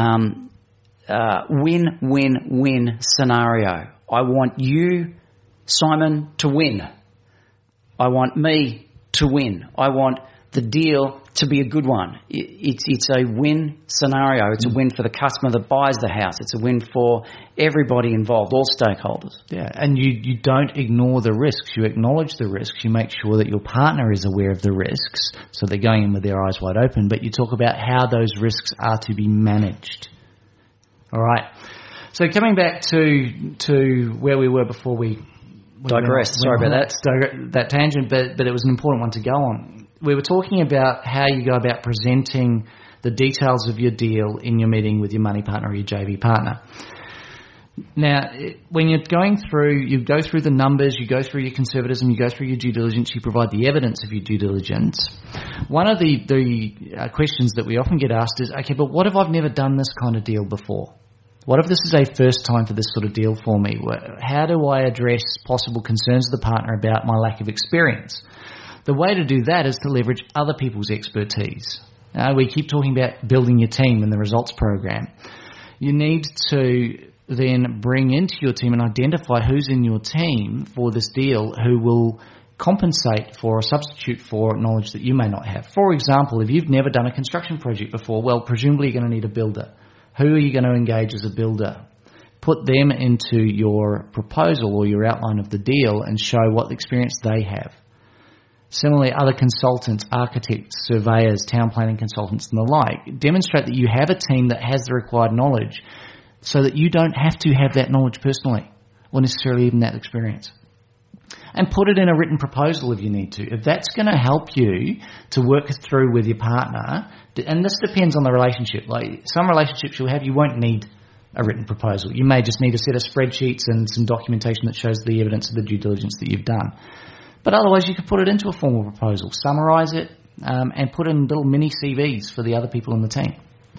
S3: win-win-win scenario. I want you, Simon, to win. I want me to win. I want the deal to be a good one. It's a win scenario. It's a win for the customer that buys the house. It's a win for everybody involved, all stakeholders.
S2: Yeah, and you don't ignore the risks. You acknowledge the risks. You make sure that your partner is aware of the risks, so they're going in with their eyes wide open, but you talk about how those risks are to be managed. All right. So coming back to where we were before we
S3: digressed. Sorry about
S2: that tangent, but it was an important one to go on. We were talking about how you go about presenting the details of your deal in your meeting with your money partner or your JV partner. Now, when you're going through, you go through the numbers, you go through your conservatism, you go through your due diligence, you provide the evidence of your due diligence. One of the questions that we often get asked is, okay, but what if I've never done this kind of deal before? What if this is a first time for this sort of deal for me? How do I address possible concerns of the partner about my lack of experience? The way to do that is to leverage other people's expertise. We keep talking about building your team in the results program. You need to then bring into your team and identify who's in your team for this deal who will compensate for or substitute for knowledge that you may not have. For example, if you've never done a construction project before, well, presumably you're going to need a builder. Who are you going to engage as a builder? Put them into your proposal or your outline of the deal and show what experience they have. Similarly, other consultants, architects, surveyors, town planning consultants and the like, demonstrate that you have a team that has the required knowledge so that you don't have to have that knowledge personally or necessarily even that experience. And put it in a written proposal if you need to. If that's going to help you to work through with your partner, and this depends on the relationship. Like some relationships you'll have, you won't need a written proposal. You may just need a set of spreadsheets and some documentation that shows the evidence of the due diligence that you've done. But otherwise you could put it into a formal proposal, summarise it, and put in little mini CVs for the other people in the team.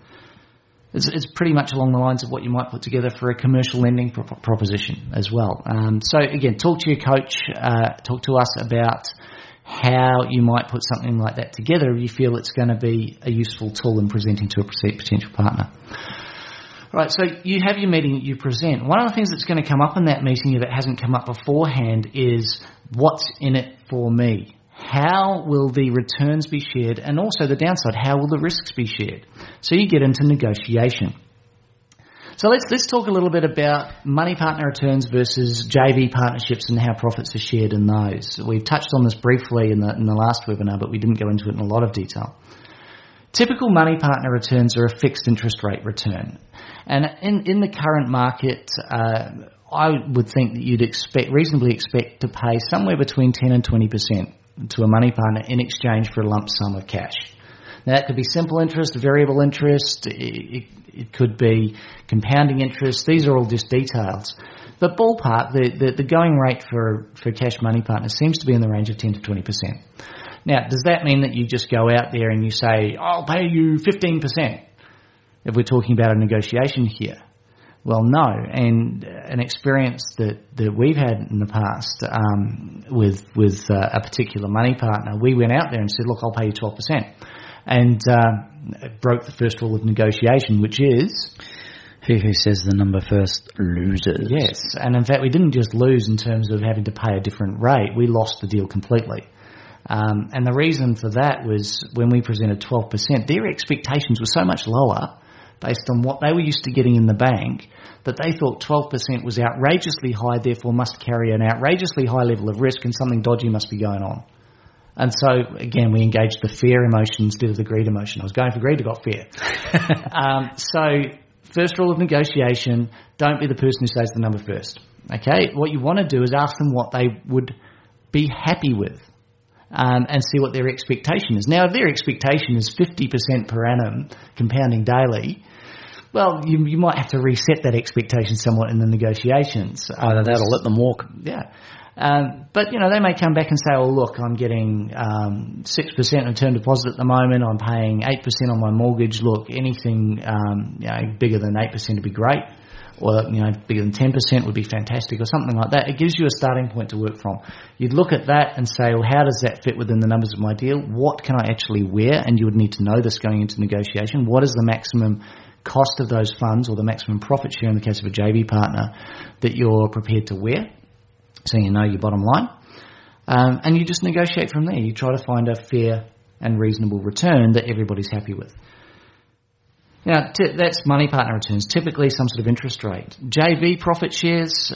S2: It's pretty much along the lines of what you might put together for a commercial lending proposition as well. So again, talk to your coach, talk to us about how you might put something like that together if you feel it's going to be a useful tool in presenting to a potential partner. Right, so you have your meeting, you present. One of the things that's going to come up in that meeting, if it hasn't come up beforehand, is what's in it for me? How will the returns be shared? And also the downside, how will the risks be shared? So you get into negotiation. So let's talk a little bit about money partner returns versus JV partnerships and how profits are shared in those. We've touched on this briefly in the last webinar, but we didn't go into it in a lot of detail. Typical money partner returns are a fixed interest rate return. And in the current market, I would think that you'd reasonably expect to pay somewhere between 10 and 20% to a money partner in exchange for a lump sum of cash. Now that could be simple interest, variable interest, it could be compounding interest. These are all just details. But ballpark, the going rate for cash money partners seems to be in the range of 10 to 20%. Now, does that mean that you just go out there and you say, I'll pay you 15%? If we're talking about a negotiation here. Well, no, and an experience that we've had in the past with a particular money partner, we went out there and said, look, I'll pay you 12%. And it broke the first rule of negotiation, which is...
S3: He who says the number first loses.
S2: Yes, and in fact we didn't just lose in terms of having to pay a different rate, we lost the deal completely. And the reason for that was when we presented 12%, their expectations were so much lower based on what they were used to getting in the bank, that they thought 12% was outrageously high, therefore must carry an outrageously high level of risk and something dodgy must be going on. And so, again, we engaged the fear emotion instead of the greed emotion. I was going for greed, I got fear. So, first rule of negotiation, don't be the person who says the number first. Okay? What you want to do is ask them what they would be happy with. And see what their expectation is. Now, if their expectation is 50% per annum compounding daily, well, you might have to reset that expectation somewhat in the negotiations.
S3: That'll let them walk.
S2: Yeah. But, they may come back and say, well, look, I'm getting 6% in term deposit at the moment. I'm paying 8% on my mortgage. Look, anything bigger than 8% would be great. Or, bigger than 10% would be fantastic or something like that. It gives you a starting point to work from. You'd look at that and say, well, how does that fit within the numbers of my deal? What can I actually wear? And you would need to know this going into negotiation. What is the maximum cost of those funds or the maximum profit share in the case of a JV partner that you're prepared to wear? So you know your bottom line. And you just negotiate from there. You try to find a fair and reasonable return that everybody's happy with. Now, that's money partner returns, typically some sort of interest rate. JV profit shares,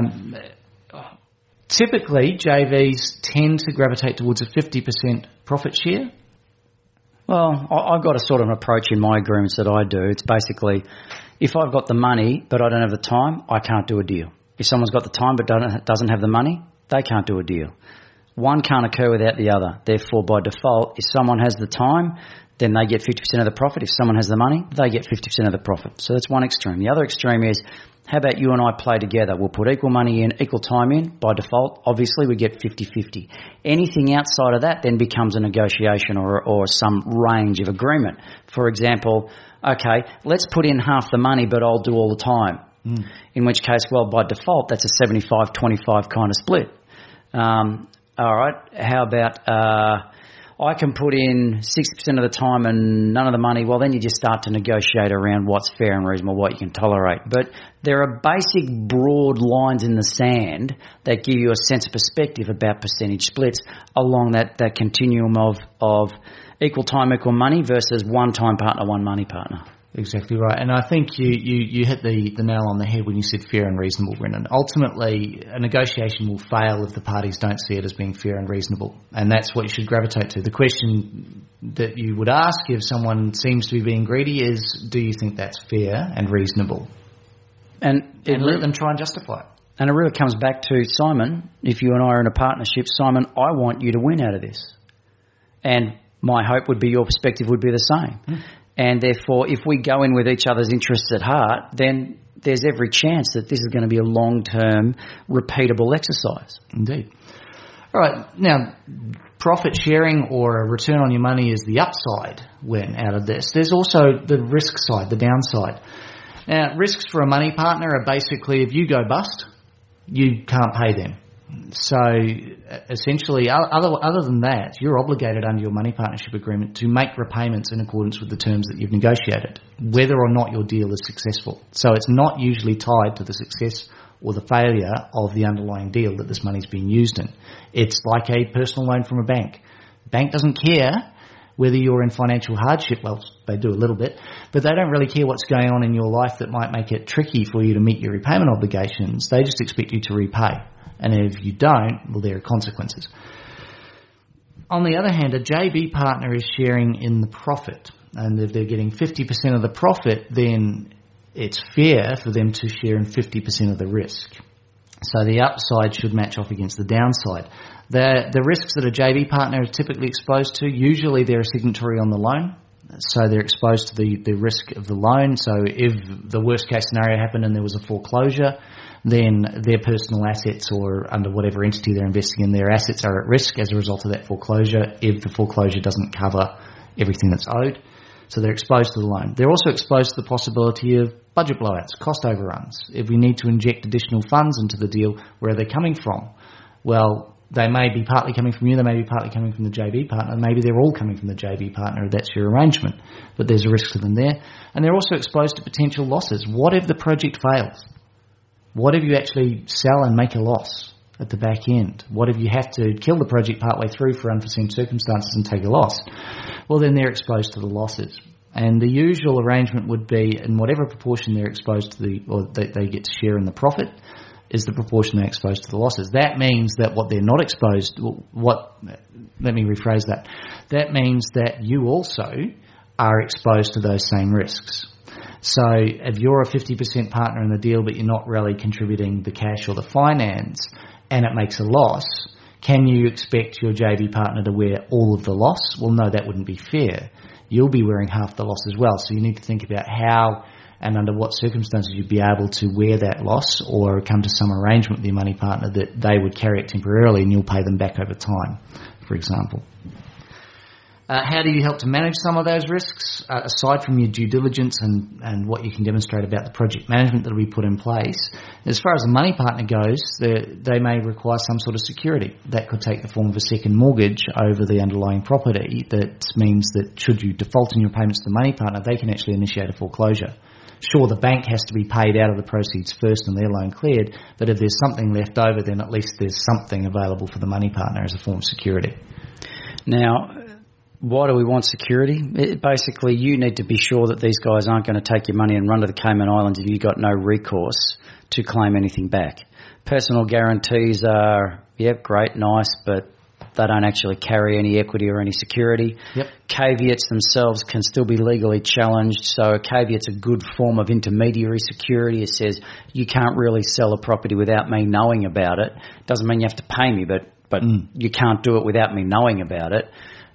S2: typically JVs tend to gravitate towards a 50% profit share.
S3: Well, I've got a sort of an approach in my agreements that I do. It's basically, if I've got the money but I don't have the time, I can't do a deal. If someone's got the time but doesn't have the money, they can't do a deal. One can't occur without the other. Therefore, by default, if someone has the time, then they get 50% of the profit. If someone has the money, they get 50% of the profit. So that's one extreme. The other extreme is, how about you and I play together? We'll put equal money in, equal time in. By default, obviously, we get 50-50. Anything outside of that then becomes a negotiation or some range of agreement. For example, okay, let's put in half the money, but I'll do all the time. In which case, well, by default, that's a 75-25 kind of split. All right, how about I can put in 60% of the time and none of the money? Well, then you just start to negotiate around what's fair and reasonable, what you can tolerate. But there are basic broad lines in the sand that give you a sense of perspective about percentage splits along that continuum of equal time, equal money versus one time partner, one money partner.
S2: Exactly right. And I think you hit the nail on the head when you said fair and reasonable, Brendan. Ultimately, a negotiation will fail if the parties don't see it as being fair and reasonable. And that's what you should gravitate to. The question that you would ask if someone seems to be being greedy is, do you think that's fair and reasonable? And let them try and justify it.
S3: And it really comes back to, Simon, if you and I are in a partnership, Simon, I want you to win out of this. And my hope would be your perspective would be the same. And therefore, if we go in with each other's interests at heart, then there's every chance that this is going to be a long-term, repeatable exercise.
S2: Indeed. All right. Now, profit sharing or a return on your money is the upside when out of this. There's also the risk side, the downside. Now, risks for a money partner are basically if you go bust, you can't pay them. So essentially, other than that, you're obligated under your money partnership agreement to make repayments in accordance with the terms that you've negotiated, whether or not your deal is successful. So it's not usually tied to the success or the failure of the underlying deal that this money's being used in. It's like a personal loan from a bank. Bank doesn't care whether you're in financial hardship. Well, they do a little bit, but they don't really care what's going on in your life that might make it tricky for you to meet your repayment obligations. They just expect you to repay. And if you don't, well, there are consequences. On the other hand, a JV partner is sharing in the profit. And if they're getting 50% of the profit, then it's fair for them to share in 50% of the risk. So the upside should match off against the downside. The risks that a JV partner is typically exposed to, usually they're a signatory on the loan. So they're exposed to the risk of the loan. So if the worst case scenario happened and there was a foreclosure, then their personal assets or under whatever entity they're investing in, their assets are at risk as a result of that foreclosure if the foreclosure doesn't cover everything that's owed. So they're exposed to the loan. They're also exposed to the possibility of budget blowouts, cost overruns. If we need to inject additional funds into the deal, where are they coming from? Well, they may be partly coming from you, they may be partly coming from the JV partner, maybe they're all coming from the JV partner if that's your arrangement, but there's a risk to them there. And they're also exposed to potential losses. What if the project fails? What if you actually sell and make a loss at the back end? What if you have to kill the project partway through for unforeseen circumstances and take a loss? Well, then they're exposed to the losses. And the usual arrangement would be, in whatever proportion they're exposed to they get to share in the profit, is the proportion they're exposed to the losses. That means that what they're not exposed, let me rephrase that. That means that you also are exposed to those same risks. So if you're a 50% partner in the deal but you're not really contributing the cash or the finance and it makes a loss, can you expect your JV partner to wear all of the loss? Well, no, that wouldn't be fair. You'll be wearing half the loss as well. So you need to think about how and under what circumstances you'd be able to wear that loss or come to some arrangement with your money partner that they would carry it temporarily and you'll pay them back over time, for example. How do you help to manage some of those risks, aside from your due diligence and what you can demonstrate about the project management that will be put in place? As far as a money partner goes, they may require some sort of security. That could take the form of a second mortgage over the underlying property. That means that should you default in your payments to the money partner, they can actually initiate a foreclosure. Sure, the bank has to be paid out of the proceeds first and their loan cleared, but if there's something left over, then at least there's something available for the money partner as a form of security.
S3: Now, why do we want security? Basically, you need to be sure that these guys aren't going to take your money and run to the Cayman Islands if you've got no recourse to claim anything back. Personal guarantees are, great, nice, but they don't actually carry any equity or any security.
S2: Yep.
S3: Caveats themselves can still be legally challenged, so a caveat's a good form of intermediary security. It says you can't really sell a property without me knowing about it. Doesn't mean you have to pay me, but you can't do it without me knowing about it.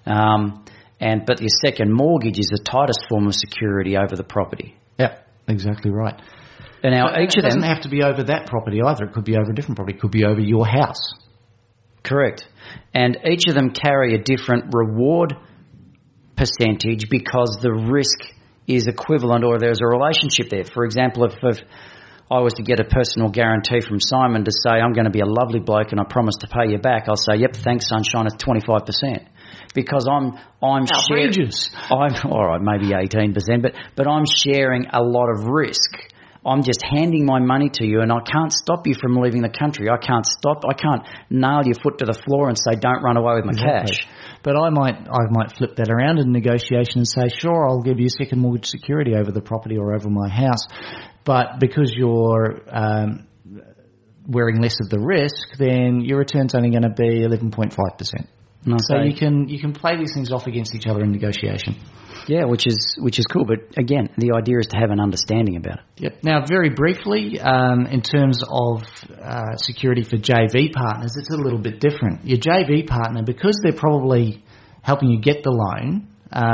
S3: But your second mortgage is the tightest form of security over the property.
S2: Yeah, exactly right.
S3: And now each of them
S2: doesn't have to be over that property either. It could be over a different property. It could be over your house.
S3: Correct. And each of them carry a different reward percentage because the risk is equivalent, or there's a relationship there. For example, if I was to get a personal guarantee from Simon to say, I'm going to be a lovely bloke and I promise to pay you back, I'll say, yep, thanks, sunshine, it's 25%. Because I'm
S2: outrageous.
S3: All right, maybe 18%, but I'm sharing a lot of risk. I'm just handing my money to you, and I can't stop you from leaving the country. I can't nail your foot to the floor and say, don't run away with my cash.
S2: But I might flip that around in negotiation and say, sure, I'll give you second mortgage security over the property or over my house, but because you're wearing less of the risk, then your return's only going to be 11.5%. Okay. So you can play these things off against each other in negotiation.
S3: Yeah, which is cool. But again, the idea is to have an understanding about it.
S2: Yep. Now, very briefly, in terms of security for JV partners, it's a little bit different. Your JV partner, because they're probably helping you get the loan,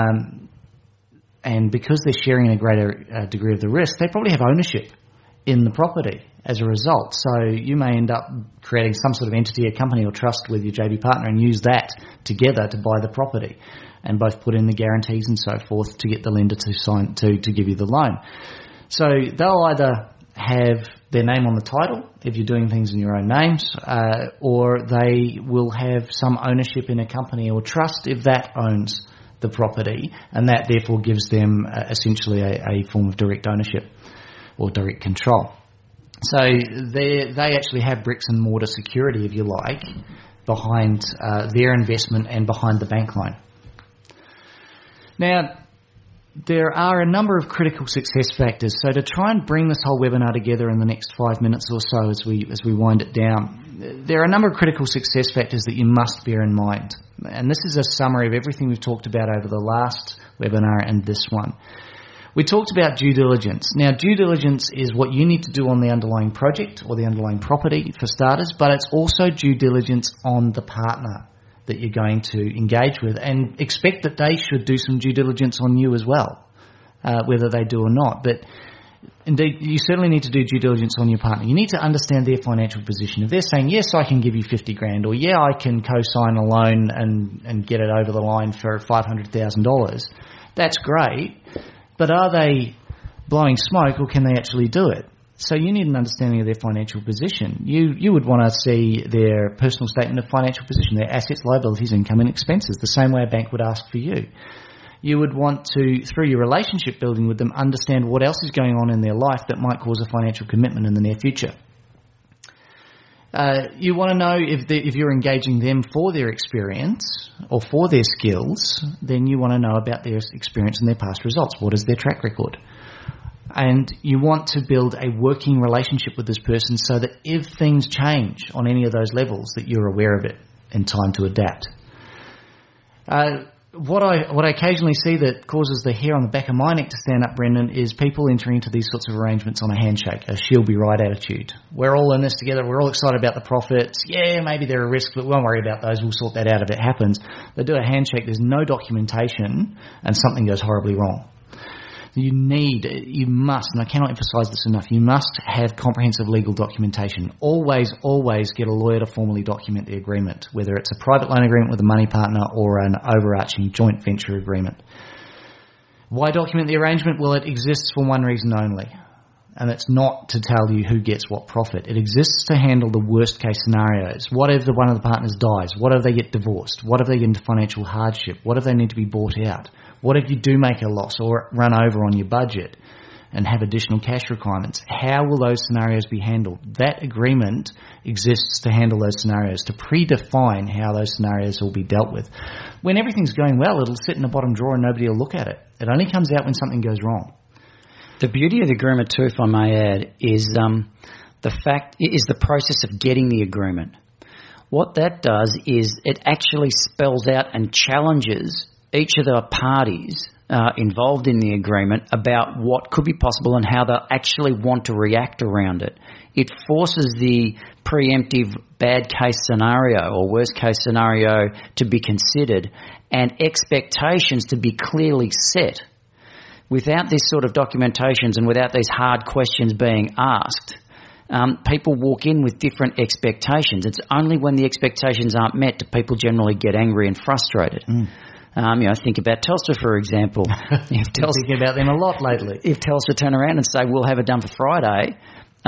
S2: and because they're sharing a greater degree of the risk, they probably have ownership in the property as a result. So you may end up creating some sort of entity, a company or trust with your JV partner, and use that together to buy the property, and both put in the guarantees and so forth to get the lender to sign to give you the loan. So they'll either have their name on the title if you're doing things in your own names, or they will have some ownership in a company or trust if that owns the property, and that therefore gives them essentially a form of direct ownership or direct control. So they actually have bricks and mortar security, if you like, behind their investment and behind the bank loan. Now, there are a number of critical success factors. So to try and bring this whole webinar together in the next 5 minutes or so as we wind it down, there are a number of critical success factors that you must bear in mind. And this is a summary of everything we've talked about over the last webinar and this one. We talked about due diligence. Now, due diligence is what you need to do on the underlying project or the underlying property, for starters, but it's also due diligence on the partner that you're going to engage with, and expect that they should do some due diligence on you as well, whether they do or not. But indeed, you certainly need to do due diligence on your partner. You need to understand their financial position. If they're saying, yes, I can give you 50 grand, or yeah, I can co-sign a loan and get it over the line for $500,000, that's great. But are they blowing smoke, or can they actually do it? So you need an understanding of their financial position. You would want to see their personal statement of financial position, their assets, liabilities, income and expenses, the same way a bank would ask for you. You would want to, through your relationship building with them, understand what else is going on in their life that might cause a financial commitment in the near future. You want to know if you're engaging them for their experience or for their skills, then you want to know about their experience and their past results. What is their track record? And you want to build a working relationship with this person so that if things change on any of those levels, that you're aware of it in time to adapt. What I occasionally see that causes the hair on the back of my neck to stand up, Brendan, is people entering into these sorts of arrangements on a handshake, a she'll be right attitude. We're all in this together. We're all excited about the profits. Yeah, maybe there are risks, but we won't worry about those. We'll sort that out if it happens. They do a handshake. There's no documentation, and something goes horribly wrong. You must, and I cannot emphasise this enough, you must have comprehensive legal documentation. Always get a lawyer to formally document the agreement, whether it's a private loan agreement with a money partner or an overarching joint venture agreement. Why document the arrangement? Well, it exists for one reason only, and it's not to tell you who gets what profit. It exists to handle the worst case scenarios. What if one of the partners dies? What if they get divorced? What if they get into financial hardship? What if they need to be bought out? What if you do make a loss or run over on your budget and have additional cash requirements? How will those scenarios be handled? That agreement exists to handle those scenarios, to predefine how those scenarios will be dealt with. When everything's going well, it'll sit in the bottom drawer and nobody will look at it. It only comes out when something goes wrong.
S3: The beauty of the agreement too, if I may add, is the process of getting the agreement. What that does is it actually spells out and challenges each of the parties involved in the agreement about what could be possible and how they'll actually want to react around it. It forces the preemptive bad case scenario or worst case scenario to be considered and expectations to be clearly set. Without this sort of documentations and without these hard questions being asked, people walk in with different expectations. It's only when the expectations aren't met do people generally get angry and frustrated. Think about Telstra, for example.
S2: If thinking about them a lot lately.
S3: If Telstra turn around and say, we'll have it done for Friday,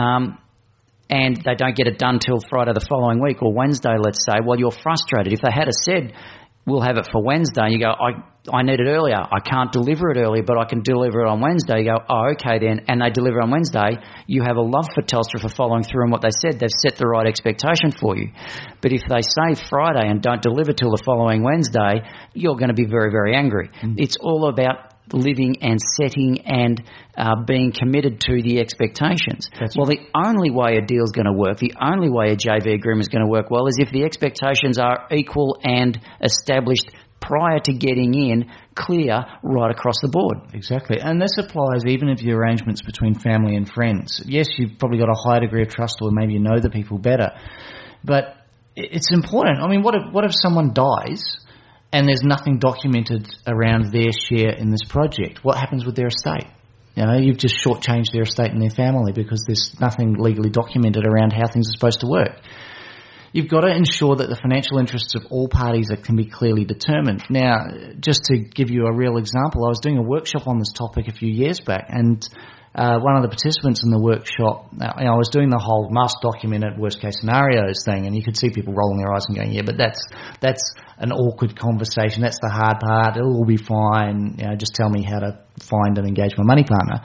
S3: and they don't get it done till Friday the following week or Wednesday, let's say, well, you're frustrated. If they had said, we'll have it for Wednesday, and you go, I need it earlier. I can't deliver it earlier, but I can deliver it on Wednesday. You go, oh, okay then, and they deliver on Wednesday. You have a love for Telstra for following through on what they said. They've set the right expectation for you. But if they say Friday and don't deliver till the following Wednesday, you're going to be very, very angry. It's all about living and setting and being committed to the expectations. The only way a deal's going to work, the only way a JV agreement is going to work well is if the expectations are equal and established prior to getting in, clear right across the board.
S2: Exactly. And this applies even if your arrangements between family and friends. Yes, you've probably got a higher degree of trust or maybe you know the people better. But it's important. I mean, what if someone dies and there's nothing documented around their share in this project? What happens with their estate? You've just shortchanged their estate and their family because there's nothing legally documented around how things are supposed to work. You've got to ensure that the financial interests of all parties can be clearly determined. Now, just to give you a real example, I was doing a workshop on this topic a few years back, and one of the participants in the workshop, I was doing the whole must document it, worst case scenarios thing, and you could see people rolling their eyes and going, yeah, but that's an awkward conversation. That's the hard part. It'll all be fine. Just tell me how to find and engage my money partner.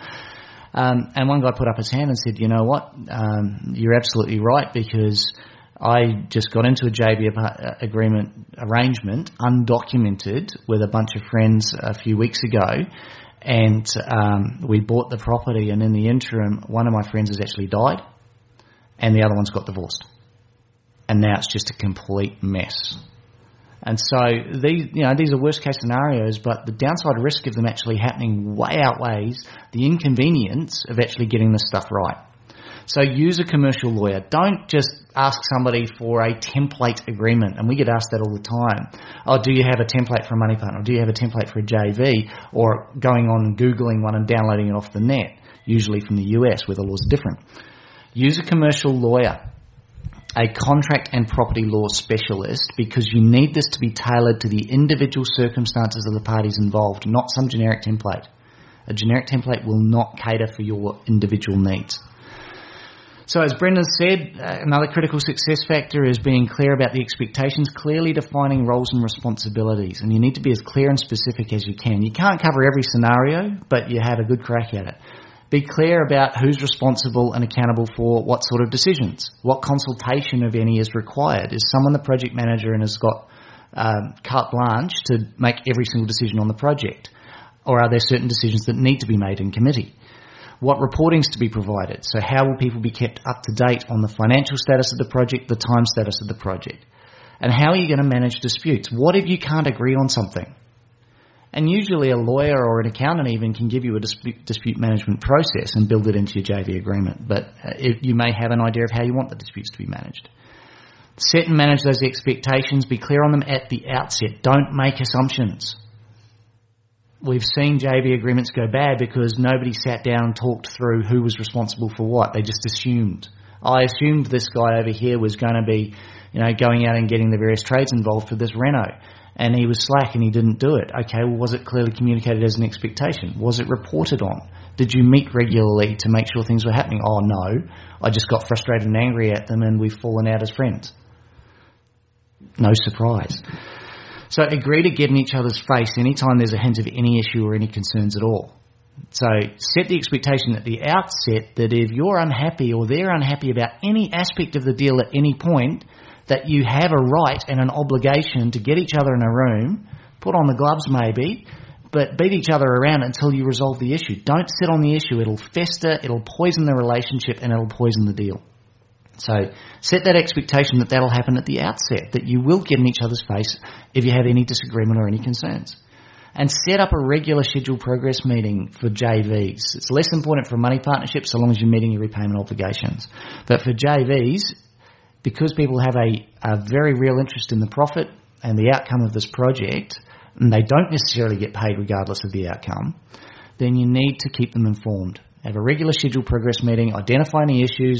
S2: And one guy put up his hand and said, you know what, you're absolutely right, because I just got into a JV arrangement, undocumented, with a bunch of friends a few weeks ago, and we bought the property, and in the interim, one of my friends has actually died, and the other one's got divorced. And now it's just a complete mess. And so these are worst case scenarios, but the downside risk of them actually happening way outweighs the inconvenience of actually getting this stuff right. So use a commercial lawyer. Don't just ask somebody for a template agreement. And we get asked that all the time. Oh, do you have a template for a money partner? Or do you have a template for a JV? Or going on and Googling one and downloading it off the net, usually from the US where the laws are different. Use a commercial lawyer, a contract and property law specialist, because you need this to be tailored to the individual circumstances of the parties involved, not some generic template. A generic template will not cater for your individual needs. So as Brendan said, another critical success factor is being clear about the expectations, clearly defining roles and responsibilities. And you need to be as clear and specific as you can. You can't cover every scenario, but you have a good crack at it. Be clear about who's responsible and accountable for what sort of decisions. What consultation, if any, is required. Is someone the project manager and has got carte blanche to make every single decision on the project? Or are there certain decisions that need to be made in committee? What reporting's to be provided? So how will people be kept up to date on the financial status of the project, the time status of the project? And how are you going to manage disputes? What if you can't agree on something? And usually a lawyer or an accountant even can give you a dispute management process and build it into your JV agreement. But you may have an idea of how you want the disputes to be managed. Set and manage those expectations. Be clear on them at the outset. Don't make assumptions. We've seen JV agreements go bad because nobody sat down and talked through who was responsible for what. They just assumed. I assumed this guy over here was going to be, going out and getting the various trades involved for this reno. And he was slack and he didn't do it. Okay, well, was it clearly communicated as an expectation? Was it reported on? Did you meet regularly to make sure things were happening? Oh, no. I just got frustrated and angry at them and we've fallen out as friends. No surprise. So agree to get in each other's face anytime there's a hint of any issue or any concerns at all. So set the expectation at the outset that if you're unhappy or they're unhappy about any aspect of the deal at any point, that you have a right and an obligation to get each other in a room, put on the gloves maybe, but beat each other around until you resolve the issue. Don't sit on the issue. It'll fester, it'll poison the relationship, and it'll poison the deal. So set that expectation that that'll happen at the outset, that you will get in each other's face if you have any disagreement or any concerns. And set up a regular scheduled progress meeting for JVs. It's less important for money partnerships so long as you're meeting your repayment obligations. But for JVs, because people have a very real interest in the profit and the outcome of this project, and they don't necessarily get paid regardless of the outcome, then you need to keep them informed. Have a regular scheduled progress meeting, identify any issues,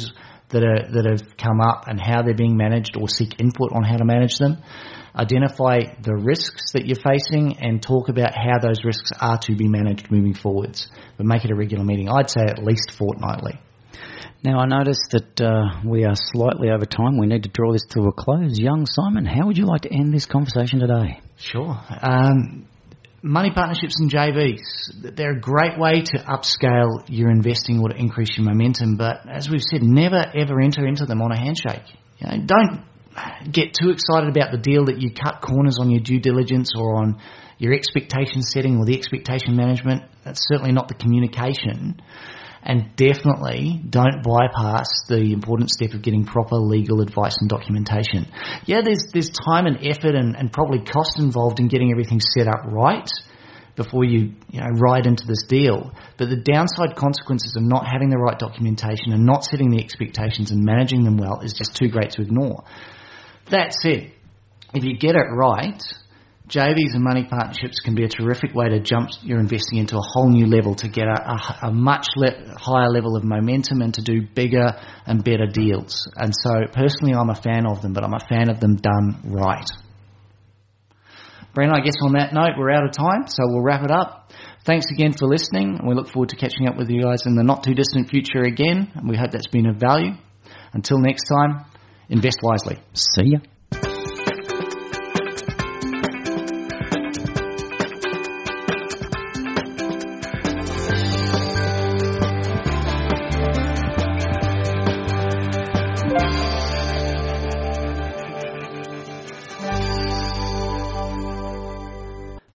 S2: that have come up and how they're being managed, or seek input on how to manage them. Identify the risks that you're facing and talk about how those risks are to be managed moving forwards. But make it a regular meeting. I'd say at least fortnightly.
S3: Now, I noticed that we are slightly over time. We need to draw this to a close. Young Simon, how would you like to end this conversation today?
S2: Sure. Money partnerships and JVs, they're a great way to upscale your investing or to increase your momentum. But as we've said, never ever enter into them on a handshake. Don't get too excited about the deal that you cut corners on your due diligence or on your expectation setting or the expectation management. That's certainly not the communication. And definitely don't bypass the important step of getting proper legal advice and documentation. Yeah, there's time and effort and probably cost involved in getting everything set up right before you ride into this deal. But the downside consequences of not having the right documentation and not setting the expectations and managing them well is just too great to ignore. That said, if you get it right, JVs and money partnerships can be a terrific way to jump your investing into a whole new level, to get a much higher level of momentum and to do bigger and better deals. And so personally I'm a fan of them, but I'm a fan of them done right. Brandon, I guess on that note we're out of time, so we'll wrap it up. Thanks again for listening, and we look forward to catching up with you guys in the not too distant future again, and we hope that's been of value. Until next time, invest wisely.
S3: See ya.
S1: Bye.